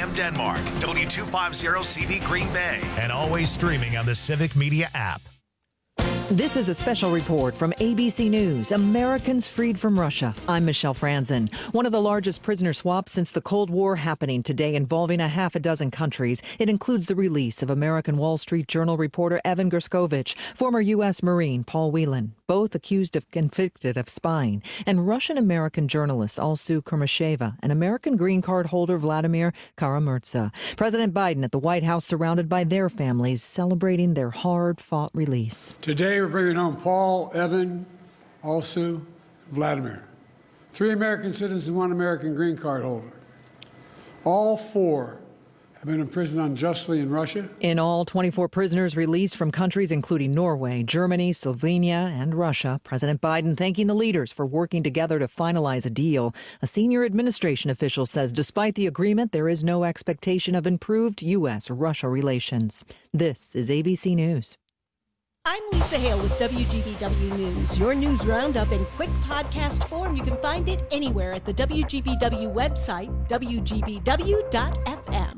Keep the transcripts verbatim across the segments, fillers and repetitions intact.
M Denmark, W two fifty C V Green Bay, and always streaming on the Civic Media app. This is a special report from A B C News, Americans Freed from Russia. I'm Michelle Franzen. One of the largest prisoner swaps since the Cold War happening today, involving a half a dozen countries. It includes the release of American Wall Street Journal reporter Evan Gerskovich, former U S Marine Paul Whelan, both accused of convicted of spying, and Russian-American journalist Alsu Kurmasheva and American green card holder Vladimir Kara-Murza. President Biden at the White House surrounded by their families celebrating their hard-fought release. Today we're bringing home Paul, Evan, Alsu, Vladimir. Three American citizens and one American green card holder. All four have been imprisoned unjustly in Russia. In all, twenty-four prisoners released from countries including Norway, Germany, Slovenia, and Russia. President Biden thanking the leaders for working together to finalize a deal. A senior administration official says despite the agreement, there is no expectation of improved U S Russia relations. This is A B C News. I'm Lisa Hale with W G B W News. Your news roundup in quick podcast form. You can find it anywhere at the W G B W website, W G B W dot F M.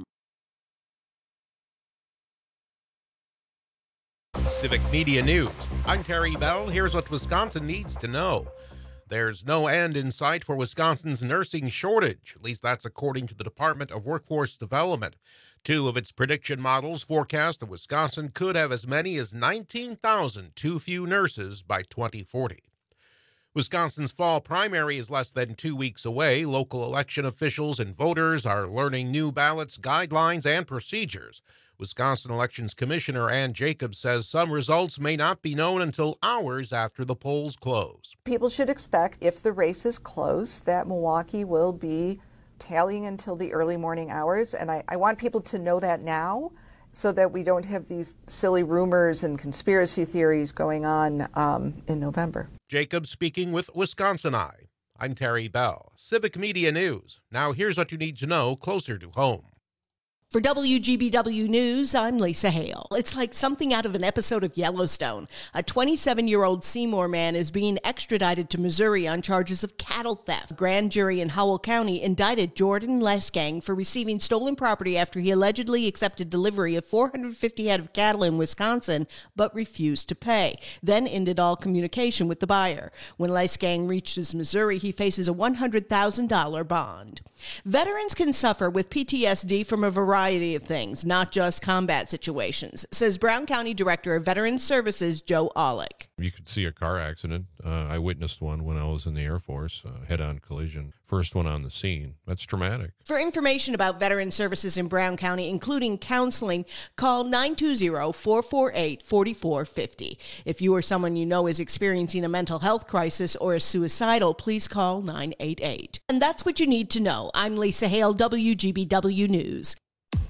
Civic Media News. I'm Terry Bell. Here's what Wisconsin needs to know. There's no end in sight for Wisconsin's nursing shortage. At least that's according to the Department of Workforce Development. Two of its prediction models forecast that Wisconsin could have as many as nineteen thousand too few nurses by twenty forty. Wisconsin's fall primary is less than two weeks away. Local election officials and voters are learning new ballots, guidelines, and procedures. Wisconsin Elections Commissioner Ann Jacobs says some results may not be known until hours after the polls close. People should expect, if the race is close, that Milwaukee will be tallying until the early morning hours. And I, I want people to know that now so that we don't have these silly rumors and conspiracy theories going on um, in November. Jacobs speaking with Wisconsin Eye. I'm Terry Bell, Civic Media News. Now here's what you need to know closer to home. For W G B W News, I'm Lisa Hale. It's like something out of an episode of Yellowstone. A twenty-seven-year-old Seymour man is being extradited to Missouri on charges of cattle theft. A grand jury in Howell County indicted Jordan Lesgang for receiving stolen property after he allegedly accepted delivery of four hundred fifty head of cattle in Wisconsin, but refused to pay, then ended all communication with the buyer. When Lesgang reaches Missouri, he faces a one hundred thousand dollars bond. Veterans can suffer with P T S D from a variety of things, not just combat situations, says Brown County Director of Veterans Services, Joe Aulick. You could see a car accident. Uh, I witnessed one when I was in the Air Force, uh, head-on collision. First one on the scene. That's traumatic. For information about veteran services in Brown County, including counseling, call nine two zero, four four eight, four four five zero. If you or someone you know is experiencing a mental health crisis or is suicidal, please call nine eight eight. And that's what you need to know. I'm Lisa Hale, W G B W News.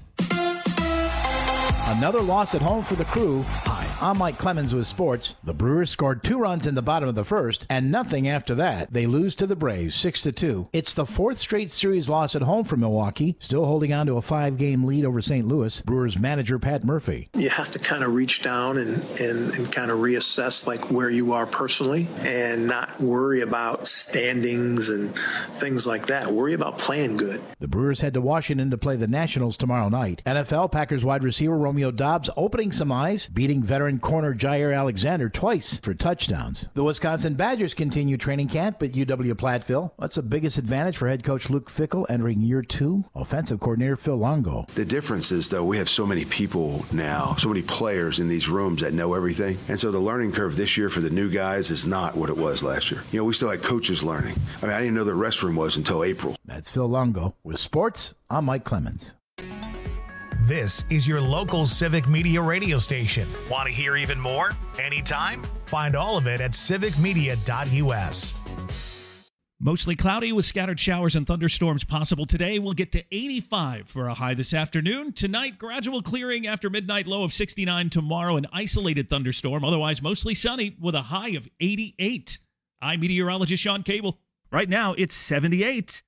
Another loss at home for the Crew. Hi, I'm Mike Clemens with sports. The Brewers scored two runs in the bottom of the first, and nothing after that. They lose to the Braves six to two. It's the fourth straight series loss at home for Milwaukee, still holding on to a five-game lead over Saint Louis. Brewers manager Pat Murphy. You have to kind of reach down and, and, and kind of reassess like where you are personally and not worry about standings and things like that. Worry about playing good. The Brewers head to Washington to play the Nationals tomorrow night. N F L Packers wide receiver Romeo Doubs opening some eyes, beating veteran corner Jair Alexander twice for touchdowns. The Wisconsin Badgers continue training camp at U W Platteville. That's the biggest advantage for head coach Luke Fickell entering year two. Offensive coordinator Phil Longo. The difference is, though, we have so many people now, so many players in these rooms that know everything. And so the learning curve this year for the new guys is not what it was last year. You know, we still had coaches learning. I mean, I didn't know the restroom was until April. That's Phil Longo. With sports, I'm Mike Clemens. This is your local Civic Media radio station. Want to hear even more? Anytime? Find all of it at civic media dot U S. Mostly cloudy with scattered showers and thunderstorms possible today. We'll get to eighty-five for a high this afternoon. Tonight, gradual clearing after midnight, low of sixty-nine. Tomorrow, an isolated thunderstorm. Otherwise, mostly sunny with a high of eighty-eight. I'm meteorologist Sean Cable. Right now, it's seventy-eight.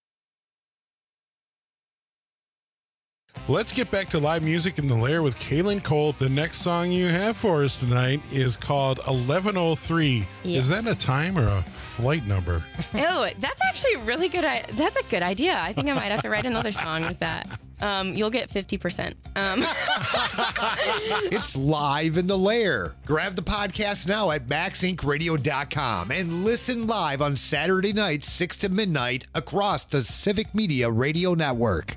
Let's get back to live music in the Lair with Kaylin Cole. The next song you have for us tonight is called eleven oh three. Yes. Is that a time or a flight number? Oh, that's actually really good. That's a good idea. I think I might have to write another song with that. Um, you'll get fifty percent. Um. It's live in the lair. Grab the podcast now at max inc radio dot com and listen live on Saturday nights, six to midnight, across the Civic Media Radio Network.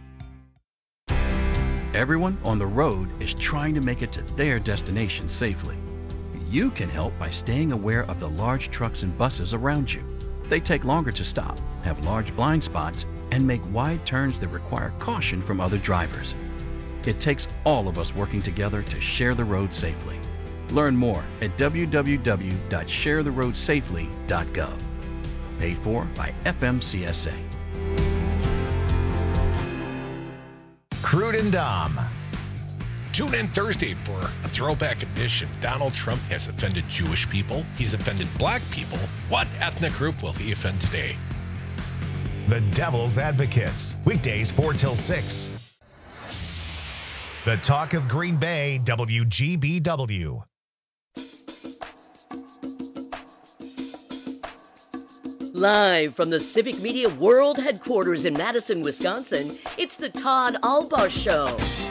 Everyone on the road is trying to make it to their destination safely. You can help by staying aware of the large trucks and buses around you. They take longer to stop, have large blind spots, and make wide turns that require caution from other drivers. It takes all of us working together to share the road safely. Learn more at w w w dot share the road safely dot gov. Paid for by F M C S A. Crude and Dom. Tune in Thursday for a throwback edition. Donald Trump has offended Jewish people. He's offended black people. What ethnic group will he offend today? The Devil's Advocates. Weekdays four till six. The Talk of Green Bay, W G B W. Live from the Civic Media World Headquarters in Madison, Wisconsin, it's the Todd Alba Show.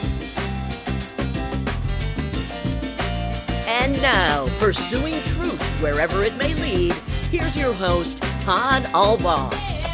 And now, pursuing truth wherever it may lead, here's your host, Todd Alba.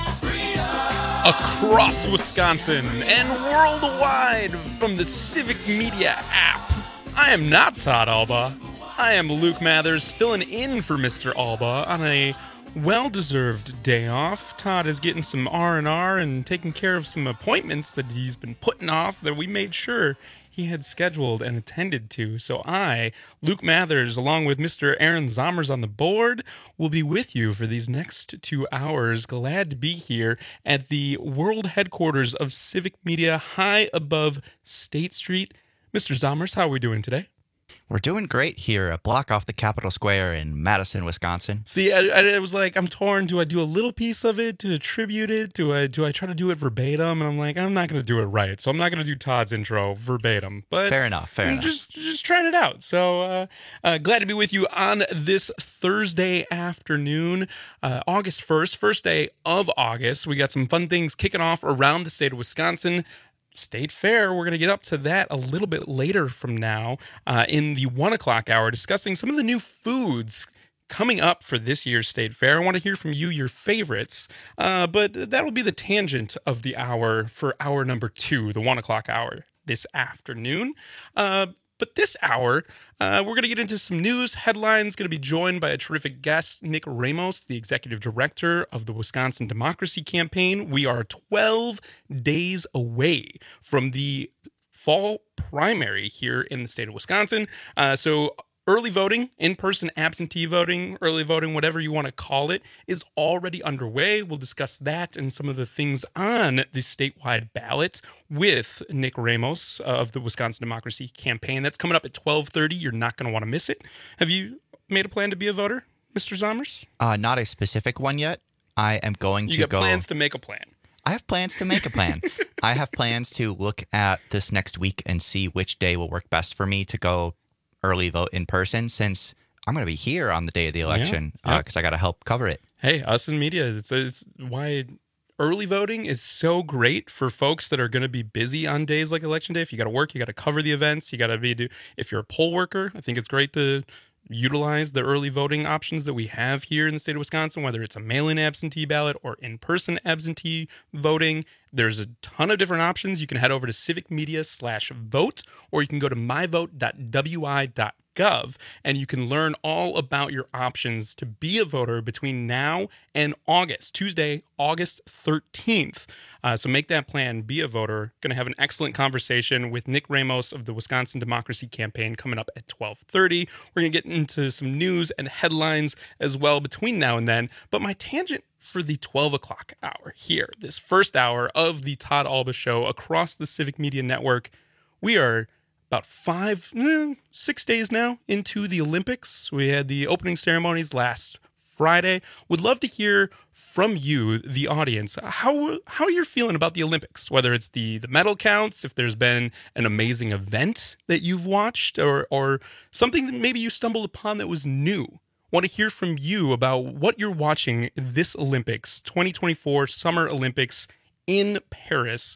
Across Wisconsin and worldwide from the Civic Media app, I am not Todd Alba. I am Luke Mathers, filling in for Mister Alba on a well-deserved day off. Todd is getting some R and R and taking care of some appointments that he's been putting off that we made sure he had scheduled and attended to. So I, Luke Mathers, along with Mister Aaron Zommers on the board, will be with you for these next two hours. Glad to be here at the world headquarters of Civic Media, high above State Street. Mister Zommers, how are we doing today? We're doing great here, a block off the Capitol Square in Madison, Wisconsin. See, I, I, I was like, I'm torn. Do I do a little piece of it to attribute it? Do I do I try to do it verbatim? And I'm like, I'm not going to do it right. So I'm not going to do Todd's intro verbatim. But fair enough, fair I'm enough. Just, just trying it out. So uh, uh, glad to be with you on this Thursday afternoon, uh, August first, first day of August. We got some fun things kicking off around the state of Wisconsin. State Fair, we're going to get up to that a little bit later from now uh, in the one o'clock hour, discussing some of the new foods coming up for this year's State Fair. I want to hear from you, your favorites, uh, but that'll be the tangent of the hour for hour number two, the one o'clock hour this afternoon. Uh, But this hour, uh, we're going to get into some news headlines. Going to be joined by a terrific guest, Nick Ramos, the executive director of the Wisconsin Democracy Campaign. We are twelve days away from the fall primary here in the state of Wisconsin. Uh, so early voting, in-person absentee voting, early voting, whatever you want to call it, is already underway. We'll discuss that and some of the things on the statewide ballot with Nick Ramos of the Wisconsin Democracy Campaign. That's coming up at twelve thirty. You're not going to want to miss it. Have you made a plan to be a voter, Mister Zommers? Uh, not a specific one yet. I am going you to got go... plans to make a plan. I have plans to make a plan. I have plans to look at this next week and see which day will work best for me to go early vote in person, since I'm going to be here on the day of the election because yeah, yeah. uh, I got to help cover it. Hey, us in media, it's, it's why early voting is so great for folks that are going to be busy on days like election day. If you got to work, you got to cover the events, you got to be, do, if you're a poll worker, I think it's great to utilize the early voting options that we have here in the state of Wisconsin, whether it's a mail-in absentee ballot or in-person absentee voting. There's a ton of different options. You can head over to civic media slash vote, or you can go to my vote dot w i dot gov, and you can learn all about your options to be a voter between now and August, Tuesday, August thirteenth. Uh, so make that plan, be a voter. Going to have an excellent conversation with Nick Ramos of the Wisconsin Democracy Campaign coming up at twelve thirty. We're going to get into some news and headlines as well between now and then. But my tangent for the twelve o'clock hour here, this first hour of the Todd Alba Show across the Civic Media Network, we are about five, eh, six days now into the Olympics. We had the opening ceremonies last Friday. Would love to hear from you, the audience, how how you're feeling about the Olympics, whether it's the, the medal counts, if there's been an amazing event that you've watched, or or something that maybe you stumbled upon that was new. Want to hear from you about what you're watching this Olympics, twenty twenty-four Summer Olympics in Paris.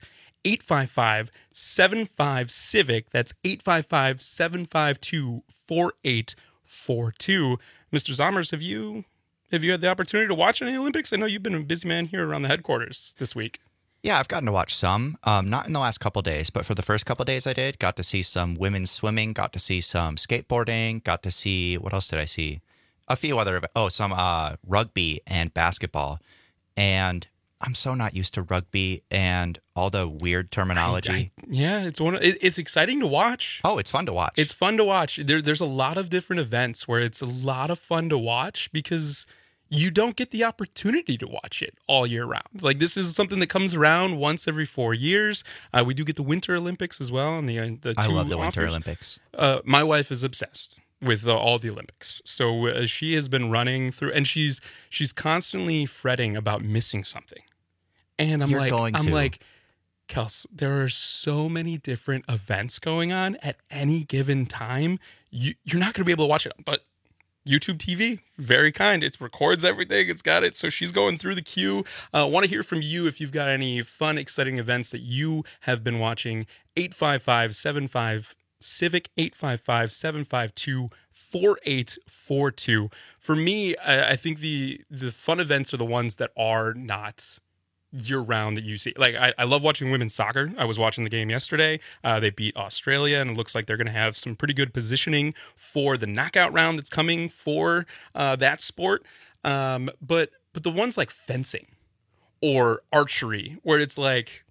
eight five five, seven five, civic. That's eight five five, seven five two, four eight four two. Mister Zommers, have you have you had the opportunity to watch any Olympics? I know you've been a busy man here around the headquarters this week. Yeah, I've gotten to watch some. Um, not in the last couple days, but for the first couple days I did. Got to see some women's swimming, got to see some skateboarding, got to see, what else did I see? A few other, oh, some uh, rugby and basketball. And I'm so not used to rugby and all the weird terminology. I, I, yeah, it's one. Of, it, it's exciting to watch. Oh, it's fun to watch. It's fun to watch. There, there's a lot of different events where it's a lot of fun to watch because you don't get the opportunity to watch it all year round. Like, this is something that comes around once every four years. Uh, we do get the Winter Olympics as well. And the, uh, the I two love the offers. Winter Olympics. Uh, my wife is obsessed with uh, all the Olympics. So uh, she has been running through, and she's she's constantly fretting about missing something. And I'm You're like, going I'm to. like, Kels, there are so many different events going on at any given time. You, you're not going to be able to watch it, but YouTube T V, very kind. It records everything. It's got it. So she's going through the queue. I uh, want to hear from you if you've got any fun, exciting events that you have been watching. eight five five, seven five, civic, eight five five, seven five two, four eight four two. For me, I, I think the the fun events are the ones that are not year-round that you see. Like, I, I love watching women's soccer. I was watching the game yesterday. Uh, they beat Australia, and it looks like they're going to have some pretty good positioning for the knockout round that's coming for uh, that sport. Um, but but the ones like fencing or archery, where it's like,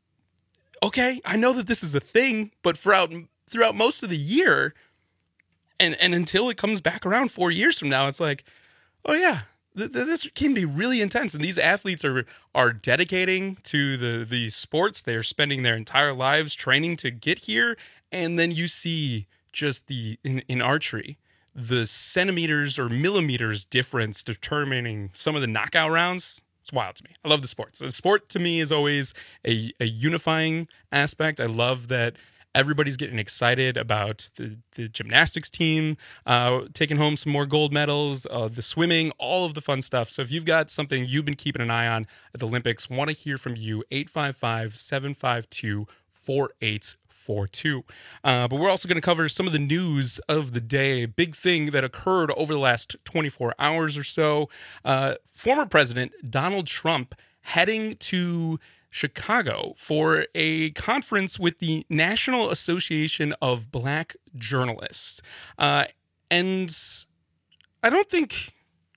okay, I know that this is a thing, but throughout throughout most of the year, and and until it comes back around four years from now, it's like, oh yeah, this can be really intense, and these athletes are are dedicating to the the sports. They are spending their entire lives training to get here, and then you see just the in, in archery, the centimeters or millimeters difference determining some of the knockout rounds. It's wild to me. I love the sports. The sport to me is always a, a unifying aspect. I love that everybody's getting excited about the, the gymnastics team uh, taking home some more gold medals, uh, the swimming, all of the fun stuff. So if you've got something you've been keeping an eye on at the Olympics, want to hear from you, eight five five, seven five two, four eight four two. Uh, but we're also going to cover some of the news of the day. A big thing that occurred over the last twenty-four hours or so. Uh, former President Donald Trump heading to Chicago for a conference with the National Association of Black Journalists. Uh, and I don't think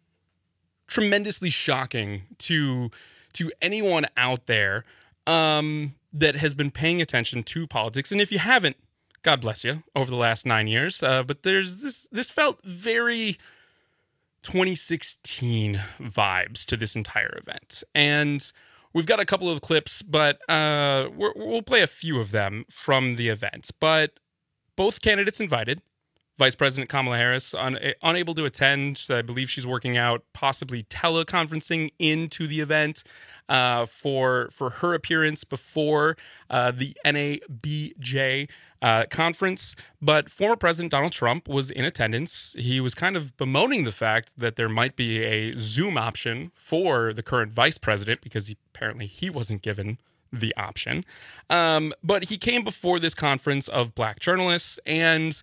tremendously shocking to to anyone out there um, that has been paying attention to politics. And if you haven't, God bless you, over the last nine years. Uh, but there's this, this felt very twenty sixteen vibes to this entire event. And we've got a couple of clips, but uh, we're, we'll play a few of them from the event. But both candidates invited. Vice President Kamala Harris un- unable to attend. I believe she's working out possibly teleconferencing into the event uh, for for her appearance before uh, the N A B J uh, conference. But former President Donald Trump was in attendance. He was kind of bemoaning the fact that there might be a Zoom option for the current vice president because he, apparently he wasn't given the option. Um, but he came before this conference of black journalists, and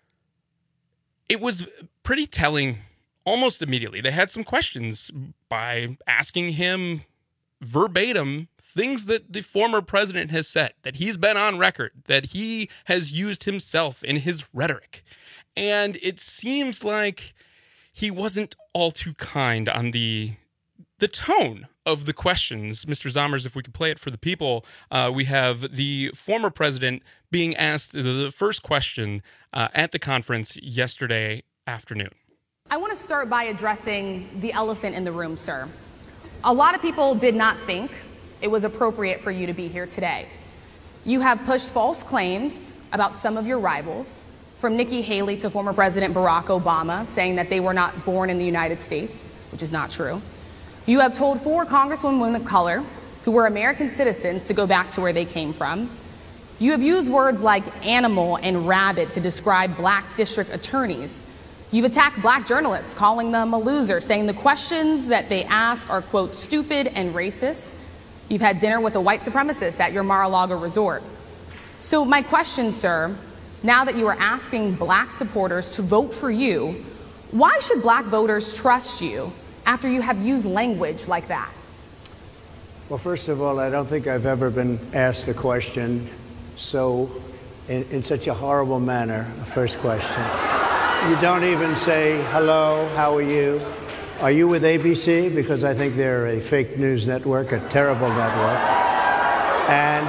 it was pretty telling almost immediately. They had some questions by asking him verbatim things that the former president has said, that he's been on record, that he has used himself in his rhetoric. And it seems like he wasn't all too kind on the the tone of the questions. Mister Zommers, if we could play it for the people, uh, we have the former president being asked the first question uh, at the conference yesterday afternoon. I want to start by addressing the elephant in the room, sir. A lot of people did not think it was appropriate for you to be here today. You have pushed false claims about some of your rivals, from Nikki Haley to former President Barack Obama, saying that they were not born in the United States, which is not true. You have told four congresswomen of color who were American citizens to go back to where they came from. You have used words like animal and rabbit to describe black district attorneys. You've attacked black journalists, calling them a loser, saying the questions that they ask are, quote, stupid and racist. You've had dinner with a white supremacist at your Mar-a-Lago resort. So my question, sir, now that you are asking black supporters to vote for you, why should black voters trust you after you have used language like that? Well, first of all, I don't think I've ever been asked a question so, in, in such a horrible manner, a first question. You don't even say, hello, how are you? Are you with A B C? Because I think they're a fake news network, a terrible network. And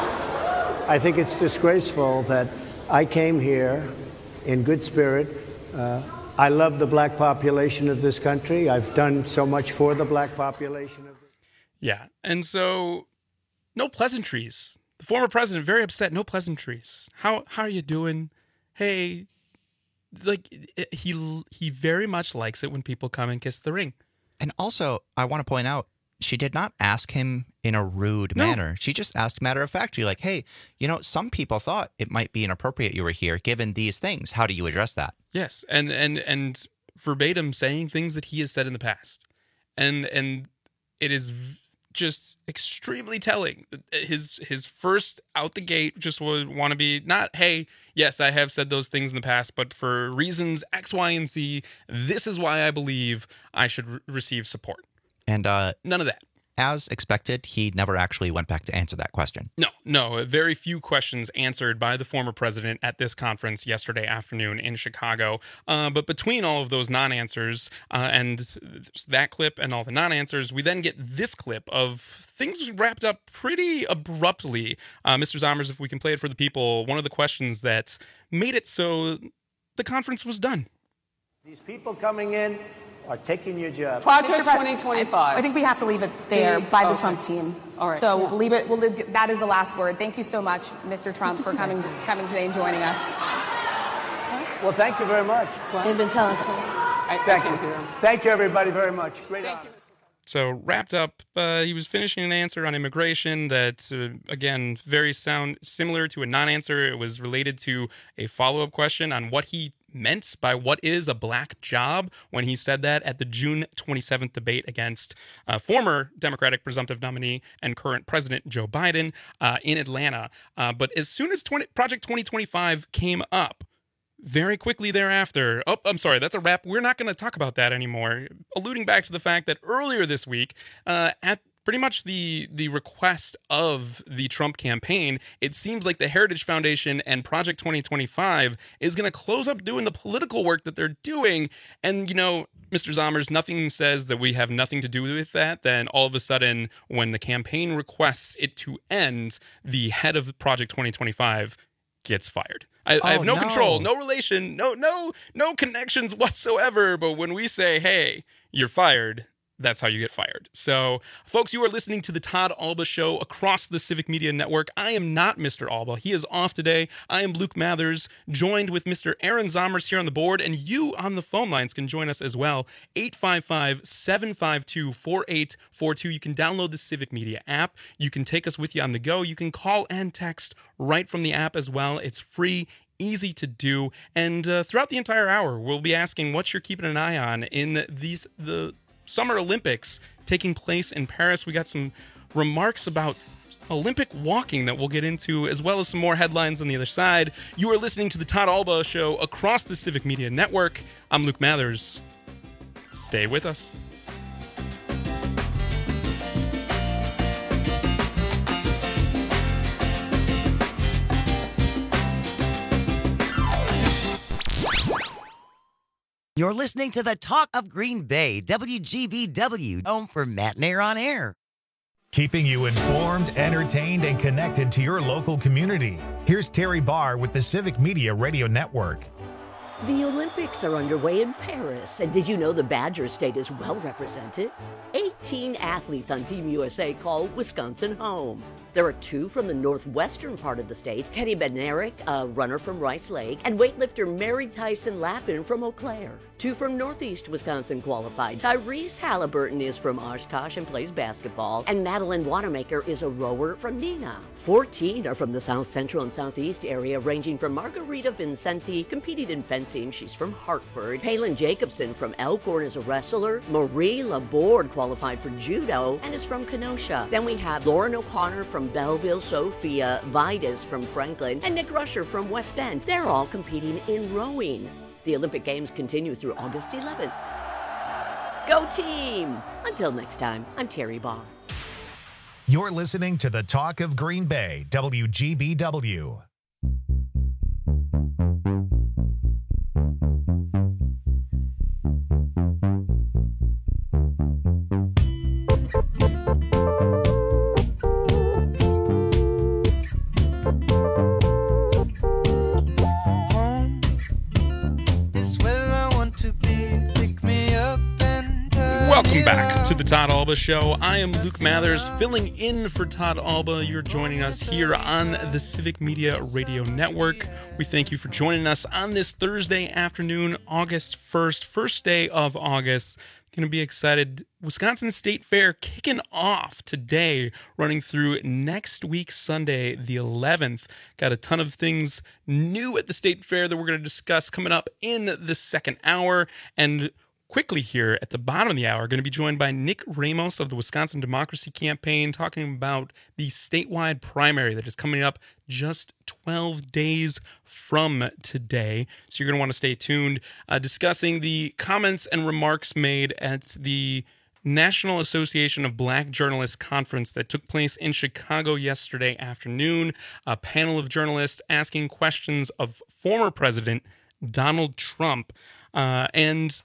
I think it's disgraceful that I came here in good spirit. Uh, I love the black population of this country. I've done so much for the black population of this. Yeah. And so no pleasantries. The former president, very upset. No pleasantries. How, how are you doing? Hey, like he, he very much likes it when people come and kiss the ring. And also, I want to point out, she did not ask him in a rude no. manner. She just asked matter of factly, like, hey, you know, some people thought it might be inappropriate you were here given these things. How do you address that? Yes. And, and, and verbatim saying things that he has said in the past. And, and it is just extremely telling. His, his first out the gate just would want to be not, hey, yes, I have said those things in the past, but for reasons X, Y, and Z, this is why I believe I should re- receive support. And uh, none of that. As expected, he never actually went back to answer that question. No, no. Very few questions answered by the former president at this conference yesterday afternoon in Chicago. Uh, but between all of those non-answers uh, and that clip and all the non-answers, we then get this clip of things wrapped up pretty abruptly. Uh, Mister Zommers, if we can play it for the people, one of the questions that made it so the conference was done. These people coming in are taking your job. Project twenty twenty-five. I, I think we have to leave it there the, by the okay. Trump team. All right. So we'll leave it. We'll leave, that is the last word. Thank you so much, Mister Trump, for coming coming today and joining us. Well, thank you very much. They've been telling us. Thank you. Thank you, everybody, very much. Great honor. So wrapped up, uh, he was finishing an answer on immigration that, uh, again, very sound similar to a non-answer. It was related to a follow-up question on what he meant by what is a black job when he said that at the June twenty-seventh debate against uh, former Democratic presumptive nominee and current President Joe Biden uh, in Atlanta. Uh, but as soon as twenty, Project twenty twenty-five came up, very quickly thereafter, oh, I'm sorry, that's a wrap. We're not going to talk about that anymore. Alluding back to the fact that earlier this week, uh, at pretty much the the request of the Trump campaign, it seems like the Heritage Foundation and Project twenty twenty-five is going to close up doing the political work that they're doing. And, you know, Mister Zommers, nothing says that we have nothing to do with that. Then all of a sudden, when the campaign requests it to end, the head of Project twenty twenty-five gets fired. I, oh, I have no, no control, no relation, no no no connections whatsoever. But when we say, hey, you're fired, that's how you get fired. So, folks, you are listening to the Todd Alba Show across the Civic Media Network. I am not Mister Alba. He is off today. I am Luke Mathers, joined with Mister Aaron Zommers here on the board, and you on the phone lines can join us as well. eight five five, seven five two, four eight four two. You can download the Civic Media app. You can take us with you on the go. You can call and text right from the app as well. It's free, easy to do. And uh, throughout the entire hour, we'll be asking what you're keeping an eye on in these the Summer Olympics taking place in Paris. We got some remarks about Olympic walking that we'll get into, as well as some more headlines on the other side. You are listening to the Todd Alba Show across the Civic Media Network. I'm Luke Mathers. Stay with us. You're listening to the Talk of Green Bay, W G B W, home for Matt Nair on Air. Keeping you informed, entertained, and connected to your local community. Here's Terry Barr with the Civic Media Radio Network. The Olympics are underway in Paris, and did you know the Badger State is well represented? eighteen athletes on Team U S A call Wisconsin home. There are two from the northwestern part of the state, Kenny Bednarik, a runner from Rice Lake, and weightlifter Mary Tyson Lappin from Eau Claire. Two from northeast Wisconsin qualified. Tyrese Halliburton is from Oshkosh and plays basketball, and Madeline Wanamaker is a rower from Neenah. Fourteen are from the south central and southeast area, ranging from Margarita Vincenti, competing in fencing, she's from Hartford. Palin Jacobson from Elkhorn is a wrestler. Marie Laborde qualified for judo and is from Kenosha. Then we have Lauren O'Connor from Belleville, Sophia, Vitus from Franklin, and Nick Rusher from West Bend. They're all competing in rowing. The Olympic Games continue through August eleventh. Go team! Until next time, I'm Terry Baugh. You're listening to the Talk of Green Bay, W G B W. Welcome back to the Todd Alba Show. I am Luke Mathers, filling in for Todd Alba. You're joining us here on the Civic Media Radio Network. We thank you for joining us on this Thursday afternoon, August first, first day of August. Going to be excited. Wisconsin State Fair kicking off today, running through next week, Sunday, the eleventh. Got a ton of things new at the State Fair that we're going to discuss coming up in the second hour. And quickly here at the bottom of the hour, going to be joined by Nick Ramos of the Wisconsin Democracy Campaign, talking about the statewide primary that is coming up just twelve days from today. So you're going to want to stay tuned, uh, discussing the comments and remarks made at the National Association of Black Journalists Conference that took place in Chicago yesterday afternoon. A panel of journalists asking questions of former President Donald Trump. Uh, and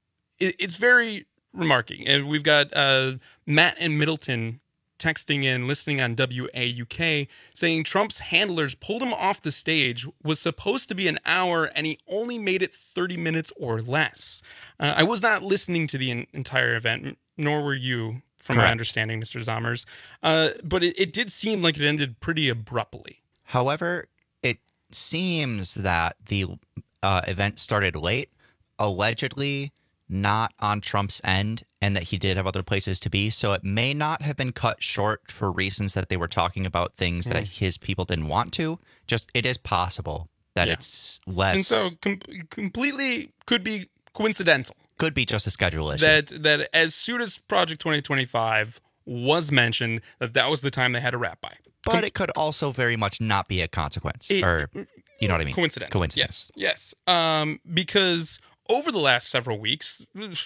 it's very remarking. And we've got uh, Matt in Middleton texting in, listening on W A U K, saying Trump's handlers pulled him off the stage, was supposed to be an hour, and he only made it thirty minutes or less. Uh, I was not listening to the in- entire event, nor were you, from Correct. my understanding, Mister Zommers. Uh, but it, it did seem like it ended pretty abruptly. However, it seems that the uh, event started late, allegedly not on Trump's end, and that he did have other places to be. So it may not have been cut short for reasons that they were talking about things mm. that his people didn't want to. Just, it is possible that yeah. it's less. And so com- completely could be coincidental. Could be just a schedule issue. That, that as soon as Project twenty twenty-five was mentioned, that that was the time they had to wrap by. But Com- it could also very much not be a consequence. It, or, you know what I mean? Coincidence. Coincidence. Yes. Yes. Um, because over the last several weeks,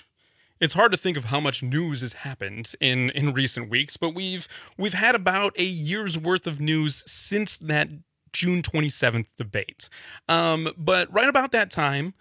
it's hard to think of how much news has happened in, in recent weeks, but we've we've had about a year's worth of news since that June twenty-seventh debate. Um, but right about that time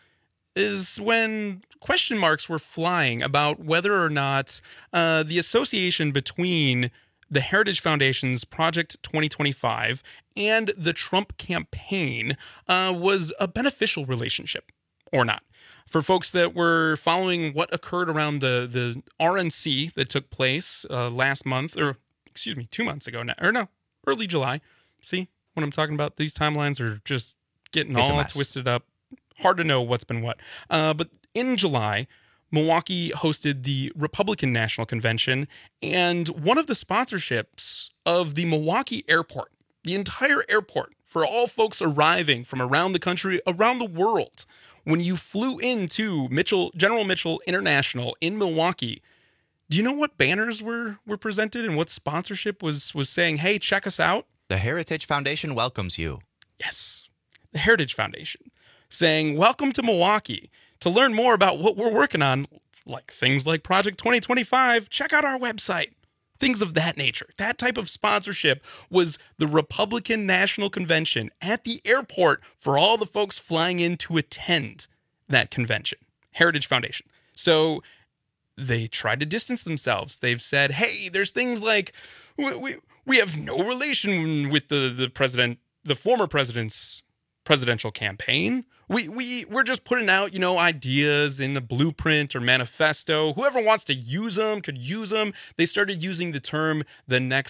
is when question marks were flying about whether or not uh, the association between the Heritage Foundation's Project twenty twenty-five and the Trump campaign uh, was a beneficial relationship or not. For folks that were following what occurred around the, the R N C that took place uh, last month, or excuse me, two months ago now, or no, early July. See what I'm talking about? These timelines are just getting It's a all mess. twisted up. Hard to know what's been what. Uh, but in July, Milwaukee hosted the Republican National Convention, and one of the sponsorships of the Milwaukee airport, the entire airport, for all folks arriving from around the country, around the world, when you flew into Mitchell, General Mitchell International in Milwaukee, do you know what banners were were presented and what sponsorship was was saying, hey, check us out? The Heritage Foundation welcomes you. Yes, the Heritage Foundation, saying, welcome to Milwaukee. To learn more about what we're working on, like things like Project twenty twenty-five, check out our website. Things of that nature. That type of sponsorship was the Republican National Convention at the airport for all the folks flying in to attend that convention. Heritage Foundation. So they tried to distance themselves. They've said, hey, there's things like, we we, we have no relation with the, the president, the former president's presidential campaign. We, we, we're just putting out, you know, ideas in the blueprint or manifesto. Whoever wants to use them could use them. They started using the term the next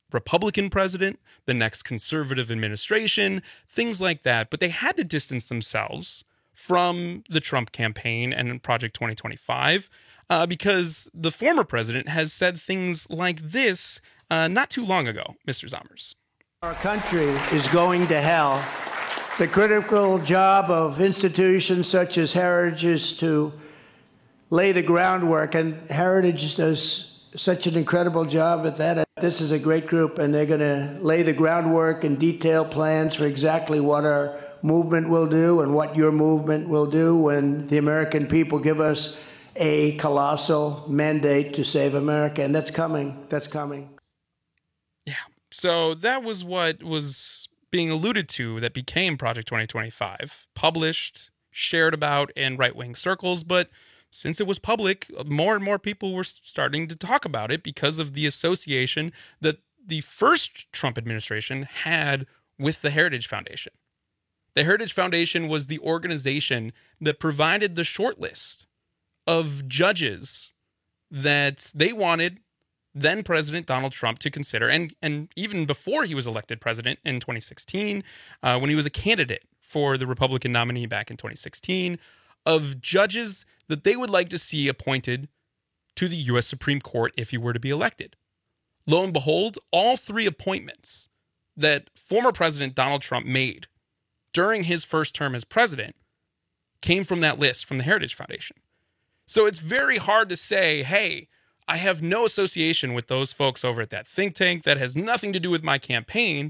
Republican president, the next conservative administration, things like that. But they had to distance themselves from the Trump campaign and Project twenty twenty-five uh, because the former president has said things like this uh, not too long ago, Mister Zommers. Our country is going to hell. The critical job of institutions such as Heritage is to lay the groundwork, and Heritage does such an incredible job at that. This is a great group, and they're going to lay the groundwork and detail plans for exactly what our movement will do and what your movement will do when the American people give us a colossal mandate to save America. And that's coming. That's coming. Yeah. So that was what was being alluded to that became Project twenty twenty-five, published, shared about in right-wing circles, but since it was public, more and more people were starting to talk about it because of the association that the first Trump administration had with the Heritage Foundation. The Heritage Foundation was the organization that provided the shortlist of judges that they wanted then President Donald Trump to consider, and, and even before he was elected president in twenty sixteen, uh, when he was a candidate for the Republican nominee back in twenty sixteen, of judges that they would like to see appointed to the U S Supreme Court if he were to be elected. Lo and behold, all three appointments that former President Donald Trump made during his first term as president came from that list from the Heritage Foundation. So it's very hard to say, hey, I have no association with those folks over at that think tank. That has nothing to do with my campaign.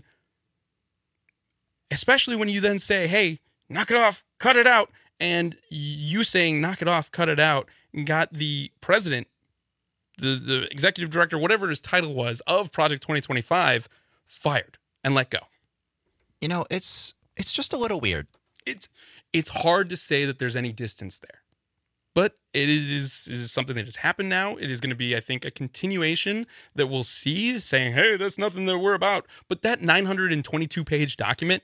Especially when you then say, hey, knock it off, cut it out. And you saying knock it off, cut it out, got the president, the, the executive director, whatever his title was, of Project twenty twenty-five, fired and let go. You know, it's it's just a little weird. It's it's hard to say that there's any distance there. But it is, is something that has happened now. It is going to be, I think, a continuation that we'll see saying, hey, that's nothing that we're about. But that nine hundred twenty-two page document,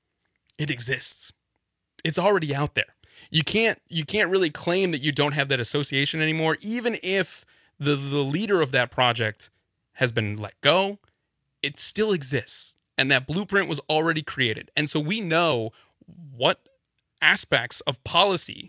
it exists. It's already out there. You can't you can't really claim that you don't have that association anymore, even if the, the leader of that project has been let go. It still exists. And that blueprint was already created. And so we know what aspects of policy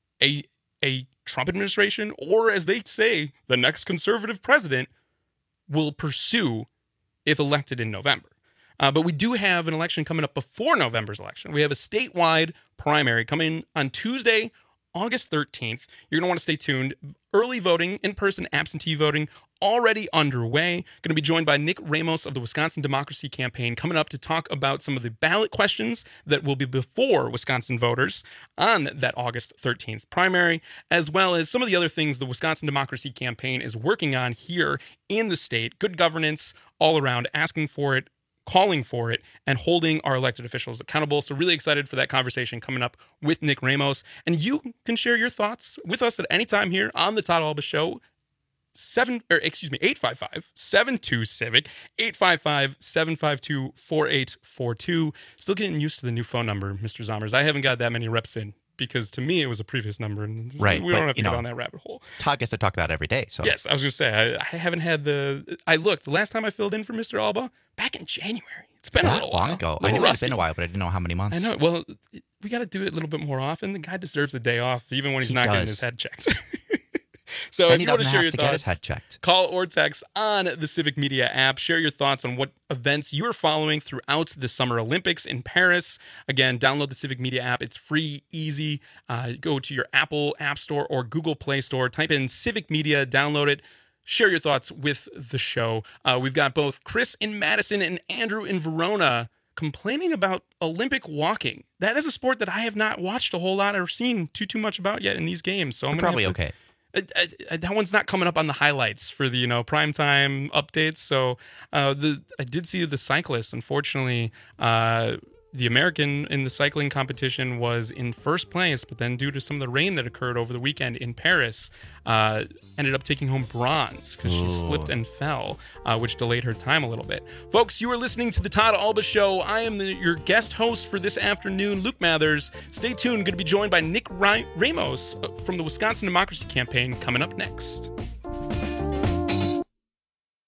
a a Trump administration, or as they say, the next conservative president, will pursue if elected in November. Uh, but we do have an election coming up before November's election. We have a statewide primary coming on Tuesday, August thirteenth. You're going to want to stay tuned. Early voting, in-person absentee voting, already underway. Going to be joined by Nick Ramos of the Wisconsin Democracy Campaign, coming up to talk about some of the ballot questions that will be before Wisconsin voters on that August thirteenth primary, as well as some of the other things the Wisconsin Democracy Campaign is working on here in the state. Good governance all around, asking for it, calling for it, and holding our elected officials accountable. So really excited for that conversation coming up with Nick Ramos. And you can share your thoughts with us at any time here on the Todd Alba Show. Seven or excuse me, eight five five, seven two Civic, eight five five, seven five two, four eight four two. Still getting used to the new phone number, Mister Zommers. I haven't got that many reps in because to me it was a previous number, and right, we don't but, have to you get know, on that rabbit hole. Todd gets to talk about it every day. So yes, I was gonna say I, I haven't had the. I looked the last time I filled in for Mister Alba back in January. It's been that a little long while. ago. A I knew rusty. it's been a while, but I didn't know how many months. I know. Well, we got to do it a little bit more often. The guy deserves a day off, even when he's He not does. getting his head checked. So Then if he you want to doesn't share have your to get his thoughts, head checked. call or text on the Civic Media app. Share your thoughts on what events you're following throughout the Summer Olympics in Paris. Again, download the Civic Media app. It's free, easy. Uh, go to your Apple App Store or Google Play Store. Type in Civic Media, download it. Share your thoughts with the show. Uh, we've got both Chris in Madison and Andrew in Verona complaining about Olympic walking. That is a sport that I have not watched a whole lot or seen too too much about yet in these games. So I'm gonna Probably have to- okay. I, I, that one's not coming up on the highlights for the you know primetime updates. So uh, the I did see the cyclist. Unfortunately, uh, the American in the cycling competition was in first place, but then due to some of the rain that occurred over the weekend in Paris, uh, ended up taking home bronze because she Ooh. slipped and fell, uh, which delayed her time a little bit. Folks, you are listening to the Todd Alba Show. I am the, your guest host for this afternoon, Luke Mathers. Stay tuned. Going to be joined by Nick Ra- Ramos from the Wisconsin Democracy Campaign coming up next.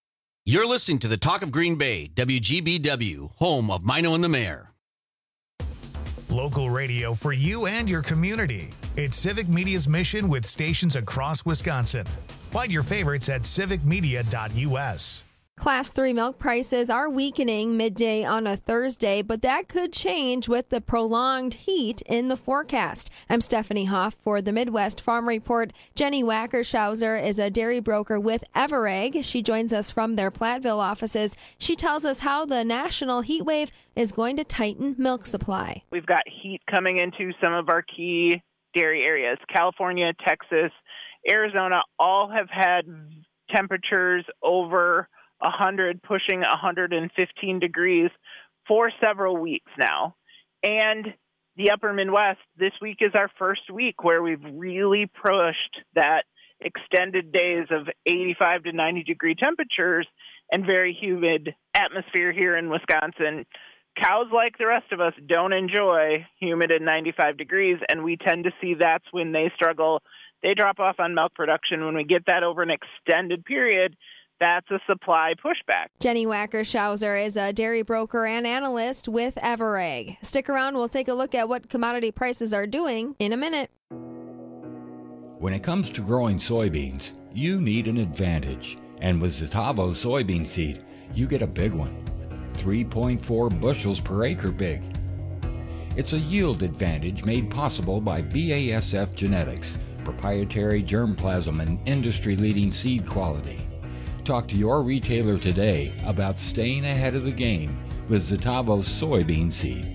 You're listening to the Talk of Green Bay, W G B W, home of Mino and the Mayor. Local radio for you and your community. It's Civic Media's mission with stations across Wisconsin. Find your favorites at civic media dot u s. Class three milk prices are weakening midday on a Thursday, but that could change with the prolonged heat in the forecast. I'm Stephanie Hoff for the Midwest Farm Report. Jenny Wackershauser is a dairy broker with Everegg. She joins us from their Platteville offices. She tells us how the national heat wave is going to tighten milk supply. We've got heat coming into some of our key dairy areas. California, Texas, Arizona all have had temperatures over one hundred, pushing one hundred fifteen degrees for several weeks now. And the upper Midwest, this week is our first week where we've really pushed that extended days of eighty-five to ninety degree temperatures and very humid atmosphere here in Wisconsin. Cows, like the rest of us, don't enjoy humid and ninety-five degrees, and we tend to see that's when they struggle. They drop off on milk production. When we get that over an extended period, that's a supply pushback. Jenny Wackershauser is a dairy broker and analyst with Everegg. Stick around. We'll take a look at what commodity prices are doing in a minute. When it comes to growing soybeans, you need an advantage. And with Zetavo soybean seed, you get a big one. three point four bushels per acre big. It's a yield advantage made possible by B A S F genetics, proprietary germplasm, and industry-leading seed quality. Talk to your retailer today about staying ahead of the game with Zetavo soybean seed.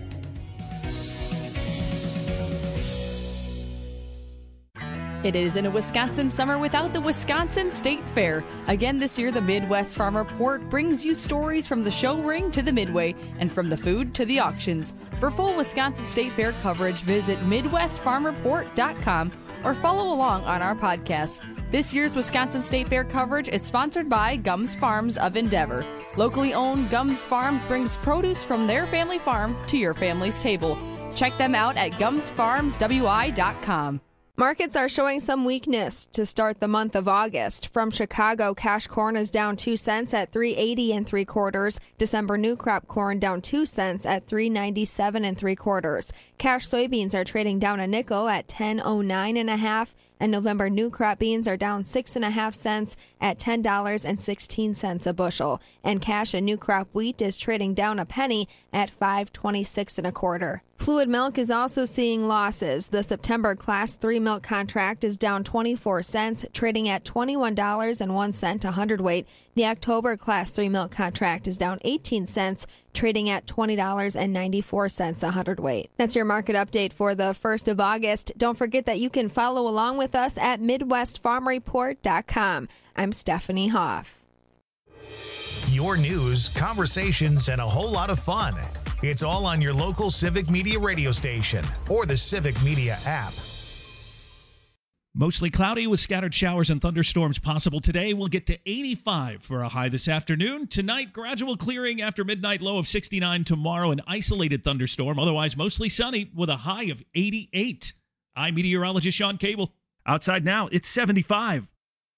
It isn't a Wisconsin summer without the Wisconsin State Fair. Again this year, the Midwest Farm Report brings you stories from the show ring to the midway and from the food to the auctions. For full Wisconsin State Fair coverage, visit midwest farm report dot com or follow along on our podcast. This year's Wisconsin State Fair coverage is sponsored by Gums Farms of Endeavor. Locally owned Gums Farms brings produce from their family farm to your family's table. Check them out at gums farms w i dot com. Markets are showing some weakness to start the month of August. From Chicago, cash corn is down two cents at three eighty and three quarters. December new crop corn down two cents at three ninety-seven and three quarters. Cash soybeans are trading down a nickel at ten oh nine and a half. And November new crop beans are down six and a half cents at ten dollars and sixteen cents a bushel. And cash and new crop wheat is trading down a penny at five twenty-six and a quarter. Fluid milk is also seeing losses. The September Class three milk contract is down twenty-four cents, trading at twenty-one dollars and one cent a hundredweight. The October Class three milk contract is down eighteen cents, trading at twenty dollars and ninety-four cents a hundredweight. That's your market update for the first of August. Don't forget that you can follow along with us at midwest farm report dot com. I'm Stephanie Hoff. Your news, conversations, and a whole lot of fun. It's all on your local Civic Media radio station or the Civic Media app. Mostly cloudy with scattered showers and thunderstorms possible today. We'll get to eighty-five for a high this afternoon. Tonight, gradual clearing after midnight, low of sixty-nine. Tomorrow, an isolated thunderstorm. Otherwise, mostly sunny with a high of eighty-eight. I'm meteorologist Sean Cable. Outside now, it's seventy-five.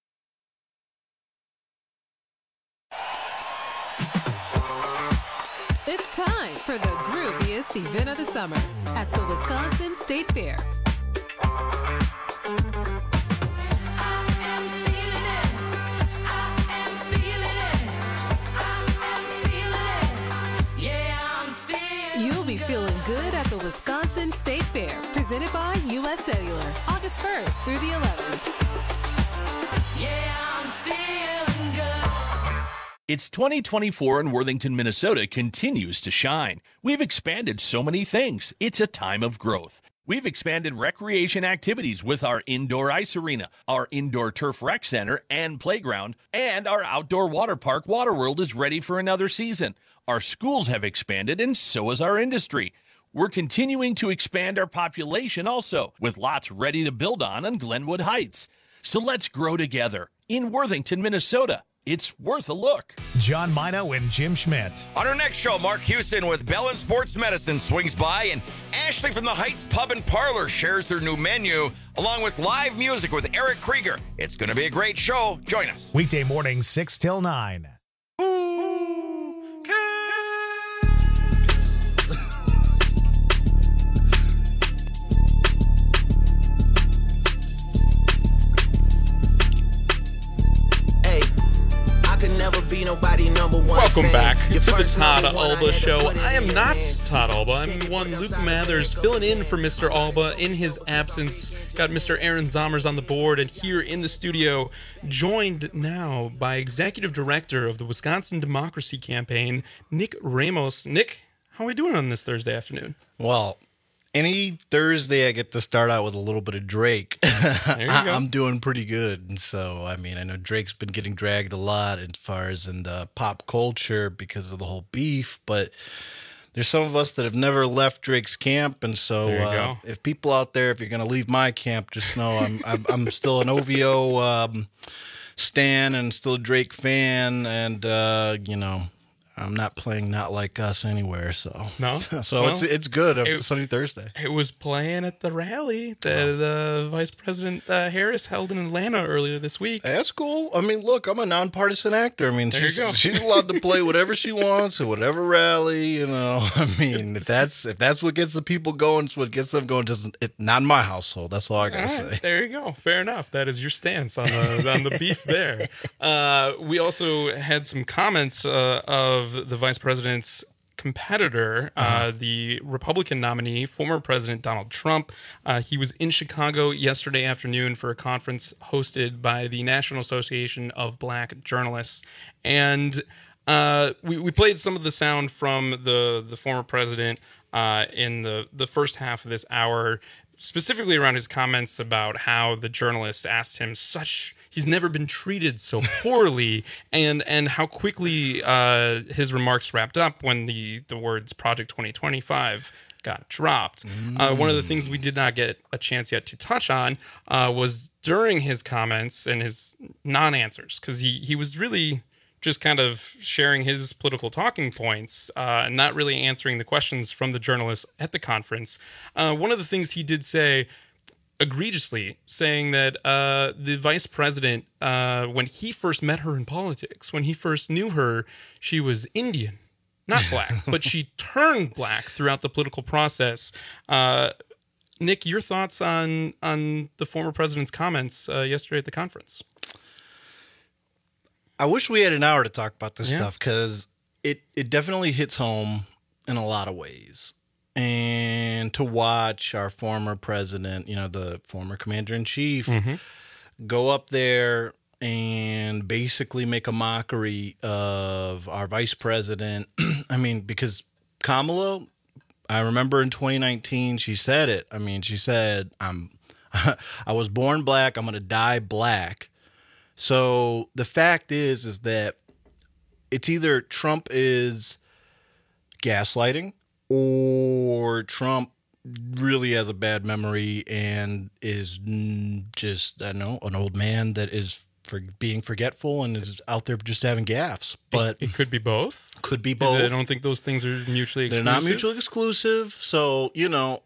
It's time for the grooviest event of the summer at the Wisconsin State Fair. You'll be feeling good at the Wisconsin State Fair, presented by U S Cellular, August first through the eleventh. Yeah, I'm feeling good. It's twenty twenty-four and Worthington, Minnesota continues to shine. We've expanded so many things. It's a time of growth. We've expanded recreation activities with our indoor ice arena, our indoor turf rec center and playground, and our outdoor water park Waterworld is ready for another season. Our schools have expanded, and so has our industry. We're continuing to expand our population also, with lots ready to build on on Glenwood Heights. So let's grow together in Worthington, Minnesota. It's worth a look. John Mino and Jim Schmidt. On our next show, Mark Houston with Bell and Sports Medicine swings by, and Ashley from the Heights Pub and Parlor shares their new menu, along with live music with Eric Krieger. It's going to be a great show. Join us. Weekday mornings, six till nine. Be nobody number one. Welcome fan. back Your to the first Todd number one, Alba I had to Show. put it I am in not your hand. Todd Alba. I'm one Luke Mathers filling in for Mister Alba in his absence. Got Mister Aaron Zommers on the board, and here in the studio, joined now by Executive Director of the Wisconsin Democracy Campaign, Nick Ramos. Nick, how are we doing on this Thursday afternoon? Well, any Thursday I get to start out with a little bit of Drake. There you go. I'm doing pretty good. And so, I mean, I know Drake's been getting dragged a lot as far as in the pop culture because of the whole beef, but there's some of us that have never left Drake's camp. And so There you uh, go. if people out there, if you're going to leave my camp, just know I'm, I'm, I'm still an O V O um, stan and still a Drake fan. And, uh, you know, I'm not playing Not Like Us anywhere, so No? so Well, it's it's good. It's it- a sunny Thursday. It was playing at the rally that uh, Vice President uh, Harris held in Atlanta earlier this week. That's cool. I mean, look, I'm a nonpartisan actor. I mean, There you she's, go. she's allowed to play whatever she wants at whatever rally. You know, I mean, if that's if that's what gets the people going, it's what gets them going. Just it, not in my household. That's all I gotta All say. right, there you go. Fair enough. That is your stance on the on the beef there. Uh, we also had some comments uh, of the vice president's competitor, uh, the Republican nominee, former President Donald Trump. Uh, he was in Chicago yesterday afternoon for a conference hosted by the National Association of Black Journalists, and uh, we, we played some of the sound from the the former president uh, in the the first half of this hour, specifically around his comments about how the journalists asked him such he's never been treated so poorly, and and how quickly uh, his remarks wrapped up when the the words Project twenty twenty-five got dropped. Uh, one of the things we did not get a chance yet to touch on uh, was during his comments and his non-answers, because he he was really just kind of sharing his political talking points, uh, and not really answering the questions from the journalists at the conference. Uh, one of the things he did say, egregiously, saying that uh, the vice president, uh, when he first met her in politics, when he first knew her, she was Indian, not black, but she turned black throughout the political process. Uh, Nick, your thoughts on on the former president's comments uh, yesterday at the conference? I wish we had an hour to talk about this Yeah. stuff because it it definitely hits home in a lot of ways. And to watch our former president, you know, the former commander in chief, Mhm. go up there and basically make a mockery of our vice president. I mean, because Kamala, I remember in twenty nineteen, she said it. I mean, she said, "I'm, I was born black. I'm going to die black." So the fact is, is that it's either Trump is gaslighting or Trump really has a bad memory and is mm, just, I don't know, an old man that is for being forgetful and is out there just having gaffes. But it, it could be both. Could be both. I don't think those things are mutually exclusive. They're not mutually exclusive. So, you know,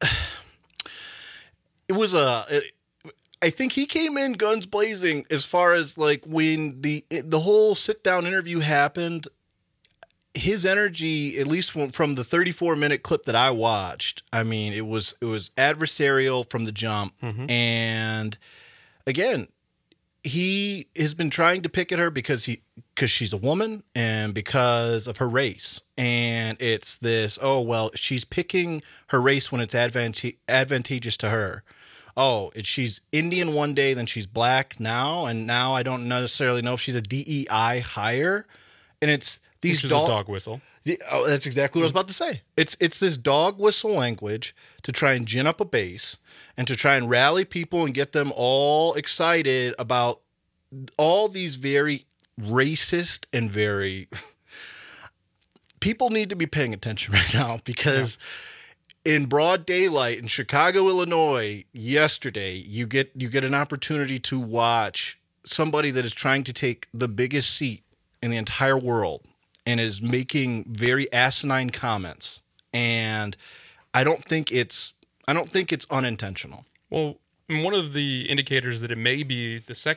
it was a. It, I think he came in guns blazing as far as like when the the whole sit down interview happened. His energy, at least from the thirty-four minute clip that I watched, I mean, it was it was adversarial from the jump. Mhm. And again, he has been trying to pick at her because he because she's a woman and because of her race. And it's this, oh, well, she's picking her race when it's advanta- advantageous to her. Oh, it's, she's Indian one day, then she's black now, and now I don't necessarily know if she's a D E I hire. And it's these Which is dog, a dog whistle. Yeah, oh, that's exactly what I was about to say. It's it's this dog whistle language to try and gin up a base and to try and rally people and get them all excited about all these very racist and very people need to be paying attention right now because in broad daylight in Chicago, Illinois, yesterday, you get you get an opportunity to watch somebody that is trying to take the biggest seat in the entire world and is making very asinine comments. And I don't think it's I don't think it's unintentional. Well, and one of the indicators that it may be the second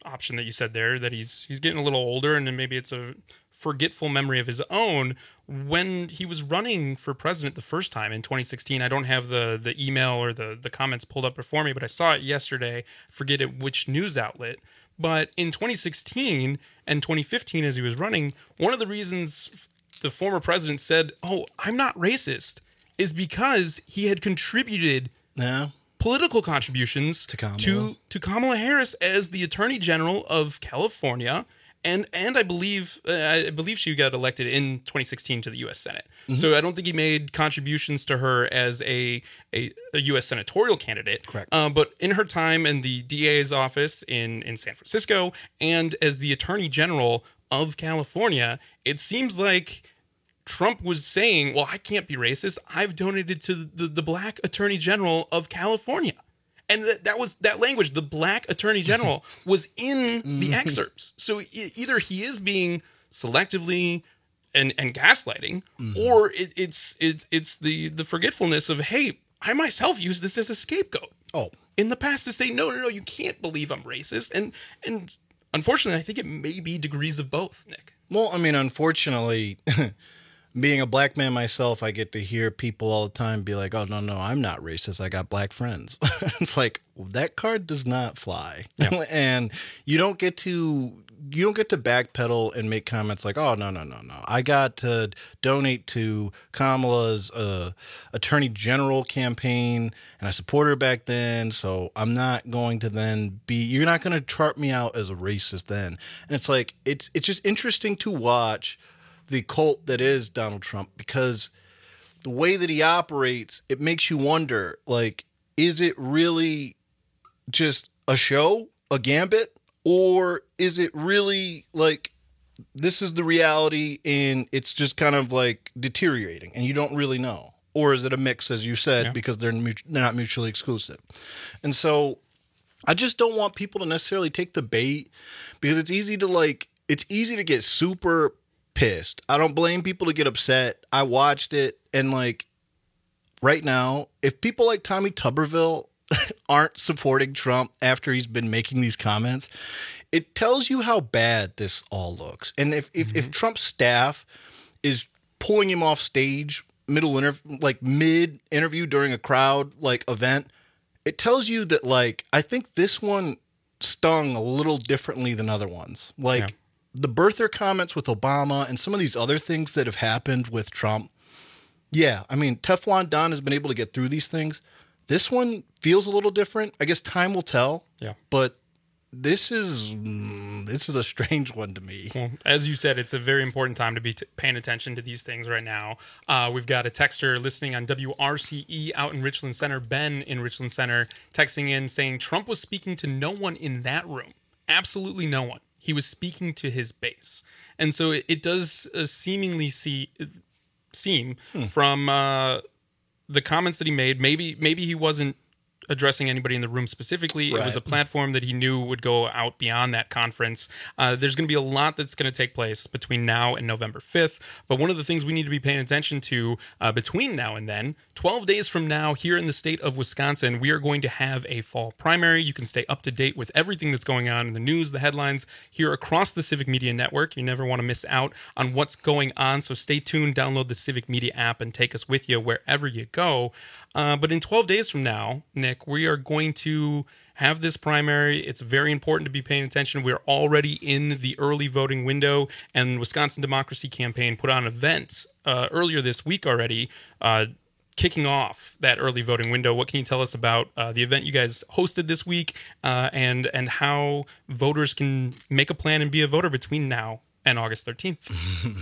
option that you said there, that he's he's getting a little older, and then maybe it's a forgetful memory of his own. When he was running for president the first time in twenty sixteen, I don't have the the email or the the comments pulled up before me, but I saw it yesterday. Forget it which news outlet. But in twenty sixteen and twenty fifteen, as he was running, one of the reasons the former president said, "Oh, I'm not racist," is because he had contributed yeah. political contributions to Kamala. to to Kamala Harris as the Attorney General of California. And and I believe uh, I believe she got elected in twenty sixteen to the U S Senate. Mm-hmm. So I don't think he made contributions to her as a a, a U S senatorial candidate. Correct. Uh, but in her time in the D A's office in, in San Francisco and as the Attorney General of California, it seems like Trump was saying, well, I can't be racist. I've donated to the, the Black Attorney General of California. And that, that was that language, the Black Attorney General, was in the excerpts. So e- either he is being selectively and, and gaslighting, mm-hmm. or it, it's it's it's the the forgetfulness of, hey, I myself used this as a scapegoat. Oh, in the past to say, no, no, no, you can't believe I'm racist. And and unfortunately, I think it may be degrees of both, Nick. Well, I mean, unfortunately, being a black man myself, I get to hear people all the time be like, oh, no, no, I'm not racist. I got black friends. It's like, well, that card does not fly. Yeah. And you don't get to you don't get to backpedal and make comments like, oh, no, no, no, no. I got to donate to Kamala's uh, Attorney General campaign, and I supported her back then, so I'm not going to then be, you're not going to chart me out as a racist then. And it's like, it's it's just interesting to watch the cult that is Donald Trump, because the way that he operates, it makes you wonder, like, is it really just a show, a gambit, or is it really like this is the reality and it's just kind of like deteriorating and you don't really know? Or is it a mix, as you said, yeah. because they're, mutu- they're not mutually exclusive? And so I just don't want people to necessarily take the bait, because it's easy to like, it's easy to get super pissed. I don't blame people to get upset. I watched it, and like right now, if people like Tommy Tuberville aren't supporting Trump after he's been making these comments, it tells you how bad this all looks. And if if, mm-hmm. if Trump's staff is pulling him off stage middle interview, like mid interview during a crowd like event, it tells you that like I think this one stung a little differently than other ones. Like. Yeah. The birther comments with Obama and some of these other things that have happened with Trump. Yeah, I mean, Teflon Don has been able to get through these things. This one feels a little different. I guess time will tell. Yeah. But this is mm, this is a strange one to me. Well, as you said, it's a very important time to be t- paying attention to these things right now. Uh, we've got a texter listening on W R C E out in Richland Center, Ben in Richland Center, texting in saying Trump was speaking to no one in that room. Absolutely no one. He was speaking to his base. And so it, it does uh, seemingly see, seem hmm. from uh, the comments that he made, maybe maybe he wasn't addressing anybody in the room specifically. Right. It was a platform that he knew would go out beyond that conference. Uh, there's going to be a lot that's going to take place between now and November fifth. But one of the things we need to be paying attention to uh, between now and then, twelve days from now, here in the state of Wisconsin, we are going to have a fall primary. You can stay up to date with everything that's going on in the news, the headlines here across the Civic Media Network. You never want to miss out on what's going on. So stay tuned, download the Civic Media app, and take us with you wherever you go. Uh, but in twelve days from now, Nick, we are going to have this primary. It's very important to be paying attention. We're already in the early voting window, and Wisconsin Democracy Campaign put on events uh, earlier this week already, uh, kicking off that early voting window. What can you tell us about uh, the event you guys hosted this week, uh, and and how voters can make a plan and be a voter between now and August thirteenth?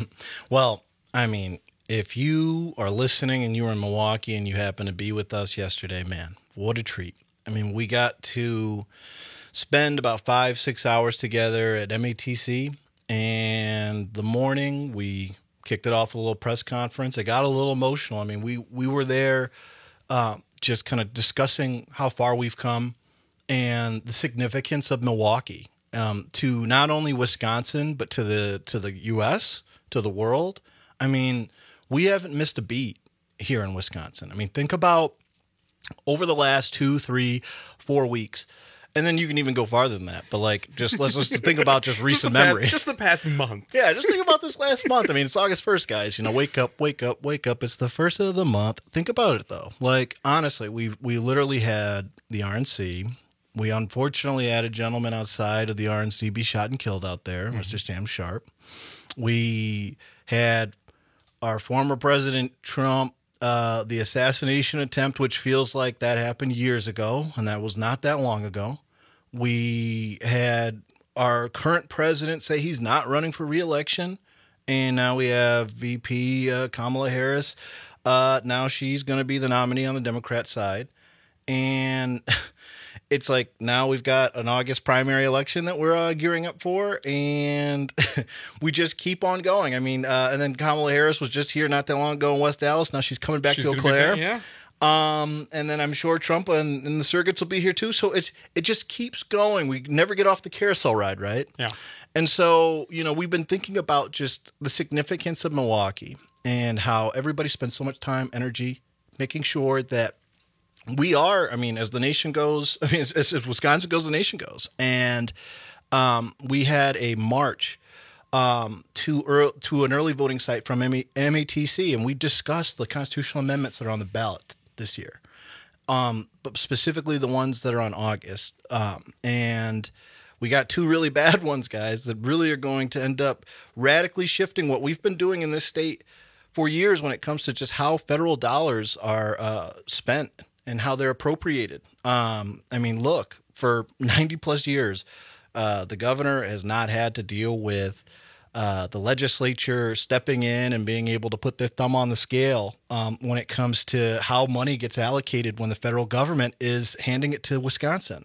Well, I mean, if you are listening and you were in Milwaukee and you happen to be with us yesterday, man, what a treat. I mean, we got to spend about five, six hours together at M A T C, and the morning we kicked it off with a little press conference. It got a little emotional. I mean, we, we were there uh, just kind of discussing how far we've come and the significance of Milwaukee um, to not only Wisconsin, but to the to the U S, to the world. I mean, we haven't missed a beat here in Wisconsin. I mean, think about over the last two, three, four weeks, And then you can even go farther than that. But like, just let's just think about just recent just past, memory. Just the past month. Yeah, just think about this last month. I mean, it's August first, guys. You know, wake up, wake up, wake up. It's the first of the month. Think about it, though. Like, honestly, we we literally had the R N C. We unfortunately had a gentleman outside of the R N C be shot and killed out there, mm-hmm. Mister Sam Sharp. We had our former President Trump, uh, the assassination attempt, which feels like that happened years ago, and that was not that long ago. We had our current president say he's not running for re-election, and now we have V P uh, Kamala Harris. Uh, now she's going to be the nominee on the Democrat side, and it's like now we've got an August primary election that we're uh, gearing up for, and we just keep on going. I mean, uh, and then Kamala Harris was just here not that long ago in West Dallas. Now she's coming back she's to Eau Claire. Back, yeah. Um, and then I'm sure Trump and, and the circuits will be here too. So it's it just keeps going. We never get off the carousel ride, right? Yeah. And so, you know, we've been thinking about just the significance of Milwaukee and how everybody spends so much time, energy, making sure that we are, I mean, as the nation goes, I mean, as, as Wisconsin goes, the nation goes. And um, we had a march um, to early, to an early voting site from M A T C, and we discussed the constitutional amendments that are on the ballot this year, um, but specifically the ones that are on August. Um, and we got two really bad ones, guys, that really are going to end up radically shifting what we've been doing in this state for years when it comes to just how federal dollars are uh, spent and how they're appropriated. Um, I mean, look, for ninety plus years, uh, the governor has not had to deal with uh, the legislature stepping in and being able to put their thumb on the scale um, when it comes to how money gets allocated when the federal government is handing it to Wisconsin.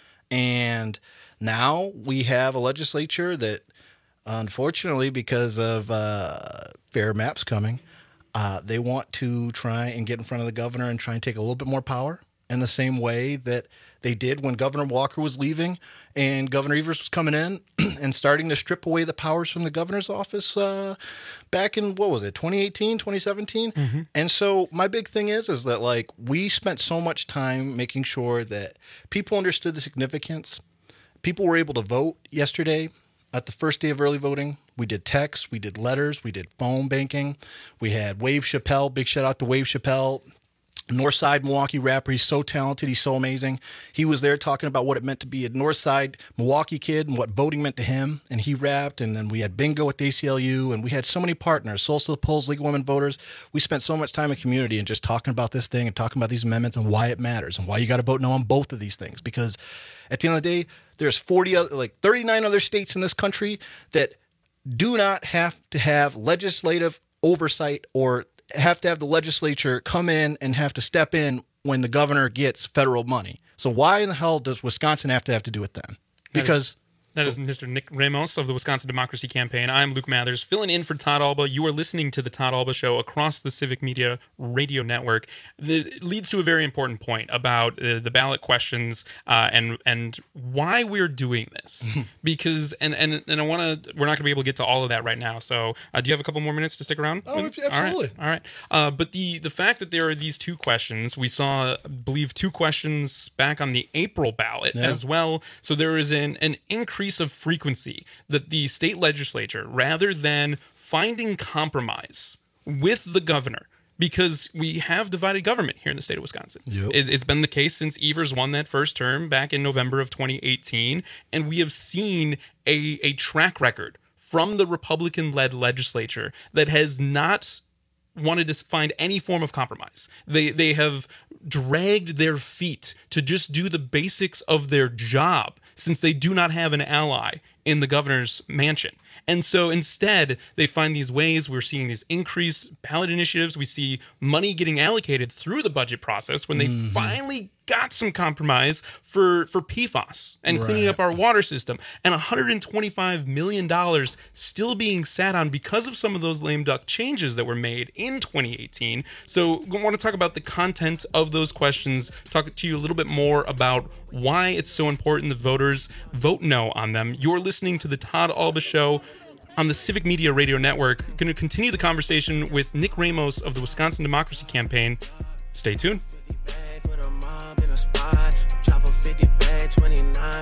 And now we have a legislature that, unfortunately, because of uh, fair maps coming, uh, they want to try and get in front of the governor and try and take a little bit more power in the same way that they did when Governor Walker was leaving and Governor Evers was coming in and starting to strip away the powers from the governor's office uh, back in, what was it, twenty eighteen, twenty seventeen? Mm-hmm. And so my big thing is, is that like we spent so much time making sure that people understood the significance. People were able to vote yesterday at the first day of early voting. We did texts, we did letters, we did phone banking. We had Wave Chappelle, big shout out to Wave Chappelle, Northside Milwaukee rapper. He's so talented. He's so amazing. He was there talking about what it meant to be a Northside Milwaukee kid and what voting meant to him. And he rapped. And then we had bingo at the A C L U. And we had so many partners, Souls to the Polls, League of Women Voters. We spent so much time in community and just talking about this thing and talking about these amendments and why it matters and why you got to vote no on both of these things. Because at the end of the day, there's forty other, like thirty-nine other states in this country that do not have to have legislative oversight or have to have the legislature come in and have to step in when the governor gets federal money. So why in the hell does Wisconsin have to have to do it then? Because that is Mister Nick Ramos of the Wisconsin Democracy Campaign. I'm Luke Mathers, filling in for Todd Alba. You are listening to the Todd Alba Show across the Civic Media Radio Network. It leads to a very important point about uh, the ballot questions uh, and and why we're doing this. Because and and and I want to. We're not going to be able to get to all of that right now. So, uh, do you have a couple more minutes to stick around? Oh, absolutely. All right. All right. Uh, but the the fact that there are these two questions, we saw, I believe, two questions back on the April ballot Yeah. as well. So there is an an increase of frequency that the state legislature, rather than finding compromise with the governor, because we have divided government here in the state of Wisconsin. Yep. It, it's been the case since Evers won that first term back in November of twenty eighteen, and we have seen a, a track record from the Republican-led legislature that has not wanted to find any form of compromise. They they have dragged their feet to just do the basics of their job, since they do not have an ally in the governor's mansion. And so instead, they find these ways. We're seeing these increased ballot initiatives. We see money getting allocated through the budget process when they Mm-hmm. finally got some compromise for, for P FAS and cleaning Right. up our water system. And one hundred twenty-five million dollars still being sat on because of some of those lame duck changes that were made in twenty eighteen. So I want to talk about the content of those questions, talk to you a little bit more about why it's so important that voters vote no on them. You're listening to the Todd Alba Show on the Civic Media Radio Network. Going to continue the conversation with Nick Ramos of the Wisconsin Democracy Campaign. Stay tuned. Drop a fifty bag, twenty-nine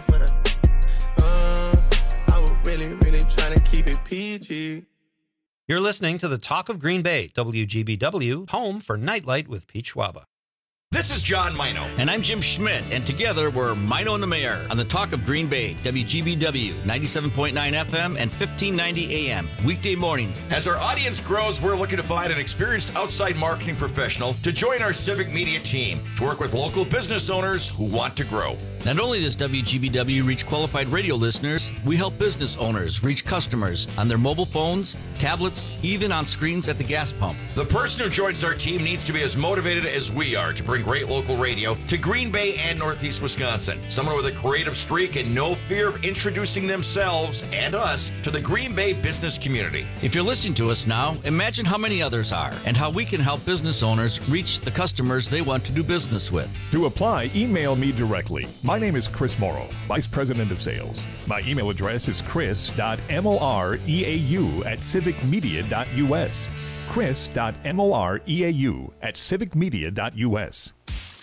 for the. Uh, I was really, really trying to keep it P G. You're listening to the Talk of Green Bay, W G B W, home for Nightlight with Pete Schwaba. This is John Mino. And I'm Jim Schmidt. And together we're Mino and the Mayor on the Talk of Green Bay, W G B W, ninety-seven point nine F M and fifteen ninety A M, weekday mornings. As our audience grows, we're looking to find an experienced outside marketing professional to join our civic media team to work with local business owners who want to grow. Not only does W G B W reach qualified radio listeners, we help business owners reach customers on their mobile phones, tablets, even on screens at the gas pump. The person who joins our team needs to be as motivated as we are to bring great local radio to Green Bay and Northeast Wisconsin. Someone with a creative streak and no fear of introducing themselves and us to the Green Bay business community. If you're listening to us now, imagine how many others are and how we can help business owners reach the customers they want to do business with. To apply, email me directly. My name is Chris Morrow, Vice President of Sales. My email address is chris dot moreau at civic media dot u s. chris dot moreau at civic media dot u s.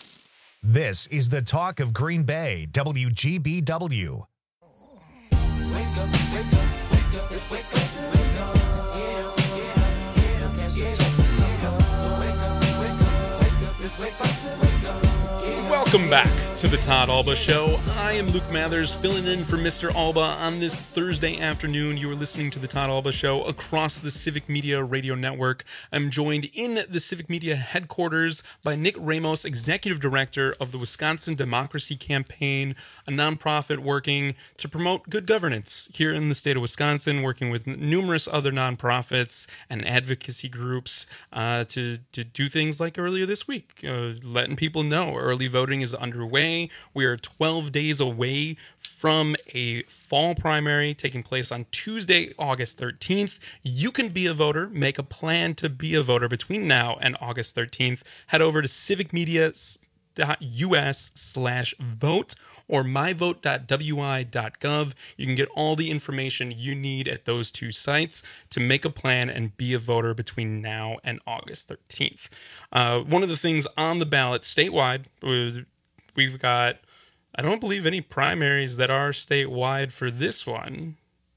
This is the Talk of Green Bay, W G B W. Wake up, wake up, wake up, let's wake up, wake up. Get up, get up, get up, get up, get up. Wake up, wake up, wake up, let's wake up, wake up. Welcome back to the Todd Alba Show. I am Luke Mathers, filling in for Mister Alba on this Thursday afternoon. You are listening to the Todd Alba Show across the Civic Media Radio Network. I'm joined in the Civic Media headquarters by Nick Ramos, Executive Director of the Wisconsin Democracy Campaign, a nonprofit working to promote good governance here in the state of Wisconsin, working with numerous other nonprofits and advocacy groups uh, to, to do things like earlier this week, uh, letting people know early voting is underway. We are twelve days away from a fall primary taking place on Tuesday, August thirteenth. You can be a voter, make a plan to be a voter between now and August thirteenth. Head over to civicmedia dot u s slash vote or my vote dot w i dot gov. You can get all the information you need at those two sites to make a plan and be a voter between now and August thirteenth. Uh, one of the things on the ballot statewide, we've got, I don't believe, any primaries that are statewide for this one.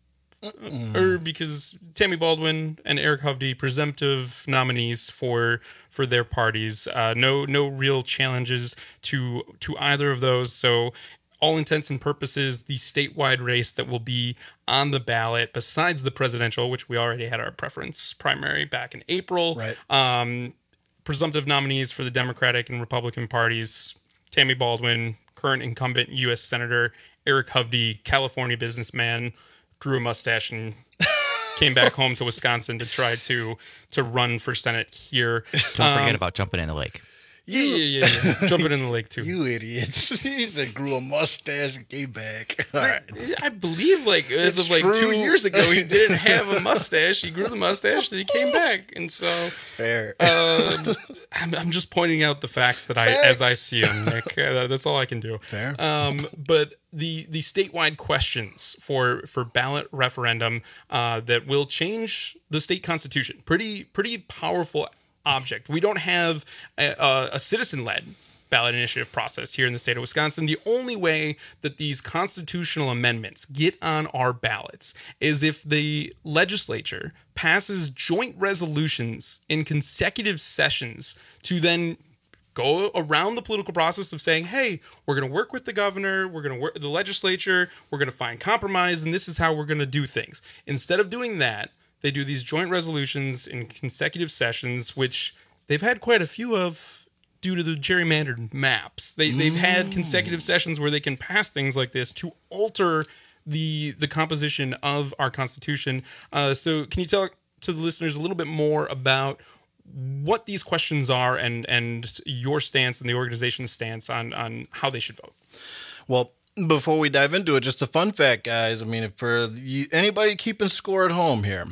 Mm. Or because Tammy Baldwin and Eric Hovde, presumptive nominees for for their parties. Uh, no no real challenges to to either of those. So all intents and purposes, the statewide race that will be on the ballot, besides the presidential, which we already had our preference primary back in April. Right. Um, presumptive nominees for the Democratic and Republican parties: Tammy Baldwin, current incumbent U S Senator; Eric Hovde, California businessman, grew a mustache and came back home to Wisconsin to try to to run for Senate here. Don't um, forget about jumping in the lake. Yeah, yeah, yeah, yeah. Jumping in the lake too. You idiots! He said grew a mustache and came back. All right. I believe, like as It's of like true. two years ago, he didn't have a mustache. He grew the mustache, and he came back. And so, fair. Uh, I'm, I'm just pointing out the facts that I, Facts. as I see them, Nick. Uh, that's all I can do. Fair. Um, but the the statewide questions for for ballot referendum uh, that will change the state constitution. Pretty pretty powerful object. We don't have a, a, a citizen-led ballot initiative process here in the state of Wisconsin. The only way that these constitutional amendments get on our ballots is if the legislature passes joint resolutions in consecutive sessions to then go around the political process of saying, hey, we're going to work with the governor, we're going to work with the legislature, we're going to find compromise, and this is how we're going to do things. Instead of doing that, they do these joint resolutions in consecutive sessions, which they've had quite a few of due to the gerrymandered maps. They, they've had consecutive sessions where they can pass things like this to alter the the composition of our Constitution. Uh, so can you tell to the listeners a little bit more about what these questions are and, and your stance and the organization's stance on, on how they should vote? Well, before we dive into it, just a fun fact, guys. I mean, for you, anybody keeping score at home here,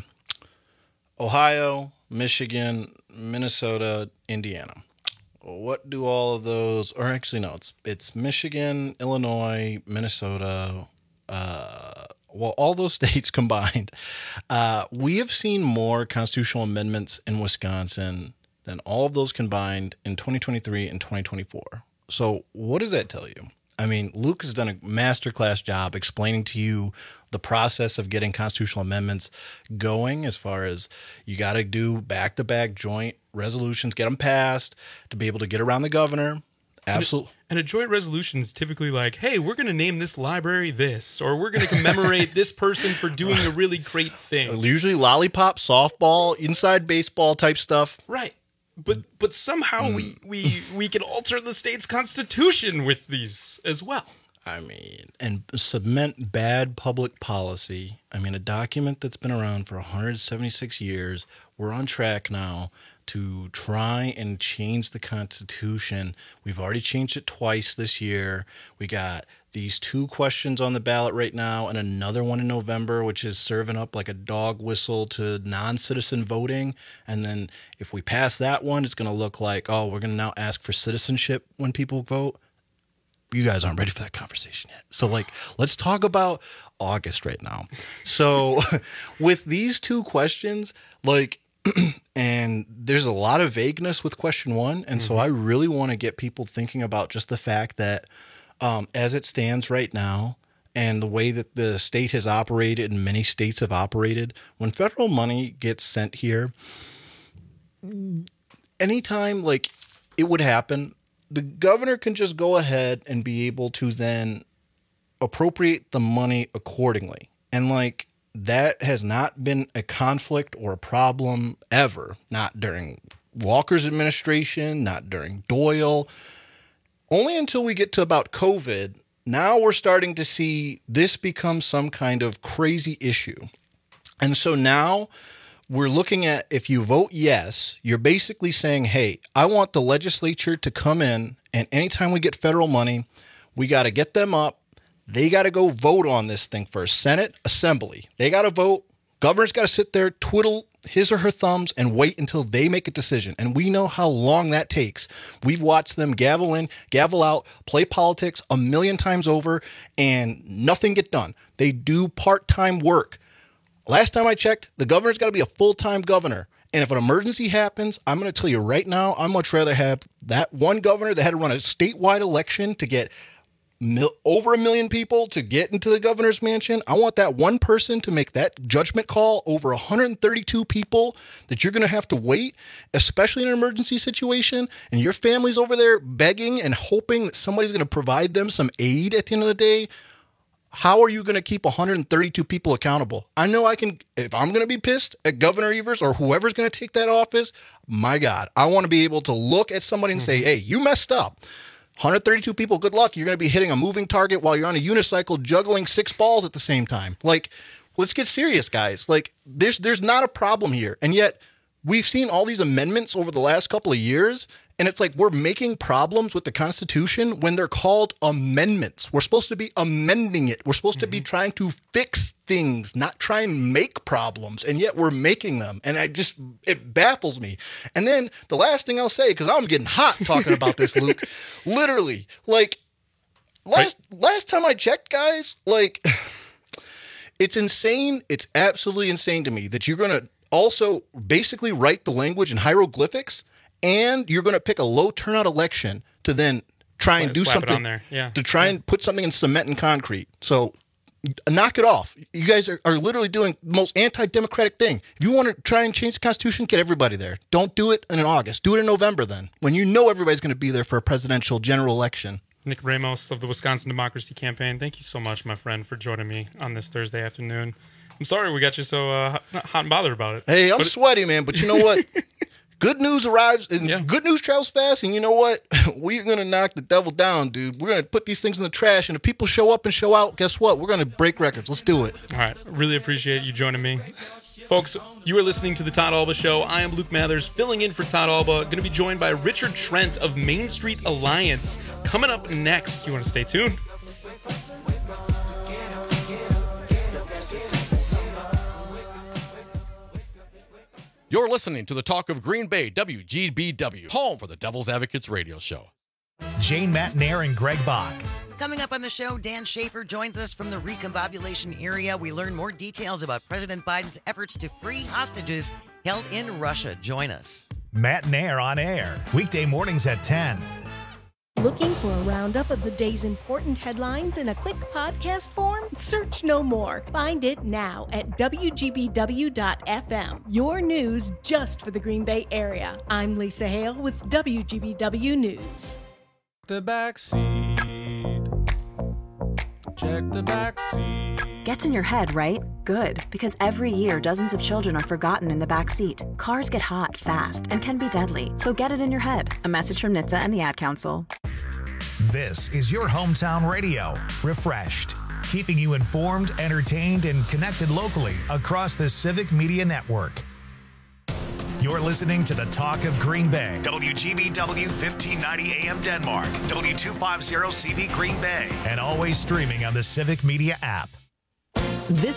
Ohio, Michigan, Minnesota, Indiana. What do all of those, or actually no, it's it's Michigan, Illinois, Minnesota, uh, well, all those states combined. Uh, we have seen more constitutional amendments in Wisconsin than all of those combined in twenty twenty-three and twenty twenty-four. So what does that tell you? I mean, Luke has done a masterclass job explaining to you the process of getting constitutional amendments going, as far as you got to do back-to-back joint resolutions, get them passed to be able to get around the governor. Absolutely. And a joint resolution is typically like, hey, we're going to name this library this, or we're going to commemorate this person for doing a really great thing. Usually lollipop, softball, inside baseball type stuff. Right. But but somehow mm. we, we, we can alter the state's constitution with these as well. I mean, and cement bad public policy. I mean, a document that's been around for one hundred seventy-six years. We're on track now to try and change the Constitution. We've already changed it twice this year. We got these two questions on the ballot right now and another one in November, which is serving up like a dog whistle to non-citizen voting. And then if we pass that one, it's going to look like, oh, we're going to now ask for citizenship when people vote. You guys aren't ready for that conversation yet. So, like, let's talk about August right now. So with these two questions, like, and there's a lot of vagueness with question one. And mm-hmm. so I really want to get people thinking about just the fact that um, as it stands right now and the way that the state has operated and many states have operated, when federal money gets sent here, anytime like it would happen, the governor can just go ahead and be able to then appropriate the money accordingly. And like, that has not been a conflict or a problem ever. Not during Walker's administration, not during Doyle. Only until we get to about COVID, now we're starting to see this become some kind of crazy issue. And so now we're looking at, if you vote yes, you're basically saying, hey, I want the legislature to come in, and anytime we get federal money, we got to get them up. They got to go vote on this thing first. Senate, Assembly. They got to vote. Governor's got to sit there, twiddle his or her thumbs, and wait until they make a decision. And we know how long that takes. We've watched them gavel in, gavel out, play politics a million times over, and nothing get done. They do part-time work. Last time I checked, the governor's got to be a full-time governor. And if an emergency happens, I'm going to tell you right now, I'd much rather have that one governor that had to run a statewide election to get Mil- over a million people to get into the governor's mansion. I want that one person to make that judgment call over one hundred thirty-two people that you're going to have to wait, especially in an emergency situation. And your family's over there begging and hoping that somebody's going to provide them some aid at the end of the day. How are you going to keep one hundred thirty-two people accountable? I know I can, if I'm going to be pissed at Governor Evers or whoever's going to take that office, my God, I want to be able to look at somebody and say, hey, you messed up. one hundred thirty-two people, good luck. You're going to be hitting a moving target while you're on a unicycle juggling six balls at the same time. Like, let's get serious, guys. Like, there's there's not a problem here. And yet, we've seen all these amendments over the last couple of years, and it's like we're making problems with the Constitution when they're called amendments. We're supposed to be amending it. We're supposed mm-hmm. to be trying to fix things, not try and make problems, and yet we're making them. And I just, it baffles me. And then the last thing I'll say, because I'm getting hot talking about this, Luke, literally, like, last last time I checked, guys, like, it's insane. It's absolutely insane to me that you're going to also basically write the language in hieroglyphics, and you're going to pick a low turnout election to then try and do Slap something it on there. Yeah. to try yeah. and put something in cement and concrete. So knock it off. You guys are, are literally doing the most anti-democratic thing. If you want to try and change the Constitution, get everybody there. Don't do it in August. Do it in November then, when you know everybody's going to be there for a presidential general election. Nick Ramos of the Wisconsin Democracy Campaign, thank you so much, my friend, for joining me on this Thursday afternoon. I'm sorry we got you so uh, hot, hot and bothered about it. Hey, I'm but sweaty, man, but you know what? Good news arrives, and yeah. good news travels fast, and you know what? We're going to knock the devil down, dude. We're going to put these things in the trash, and if people show up and show out, guess what? We're going to break records. Let's do it. All right. Really appreciate you joining me. Folks, you are listening to The Todd Alba Show. I am Luke Mathers, filling in for Todd Alba. Going to be joined by Richard Trent of Main Street Alliance. Coming up next, you want to stay tuned? You're listening to the Talk of Green Bay, W G B W, home for the Devil's Advocates radio show. Jane Matnair and Greg Bach. Coming up on the show, Dan Schaefer joins us from the recombobulation area. We learn more details about President Biden's efforts to free hostages held in Russia. Join us. Matnair on air, weekday mornings at ten. Looking for a roundup of the day's important headlines in a quick podcast form? Search no more. Find it now at W G B W dot F M. Your news just for the Green Bay area. I'm Lisa Hale with W G B W News. The back seat. Check the back seat. Gets in your head, right? Good, because every year dozens of children are forgotten in the back seat. Cars get hot fast and can be deadly, so get it in your head. A message from N H T S A and the Ad Council. This is your hometown radio, refreshed, keeping you informed, entertained, and connected locally across the Civic Media Network. You're listening to the Talk of Green Bay, W G B W fifteen ninety A M Denmark, W two fifty C V Green Bay, and always streaming on the Civic Media app. This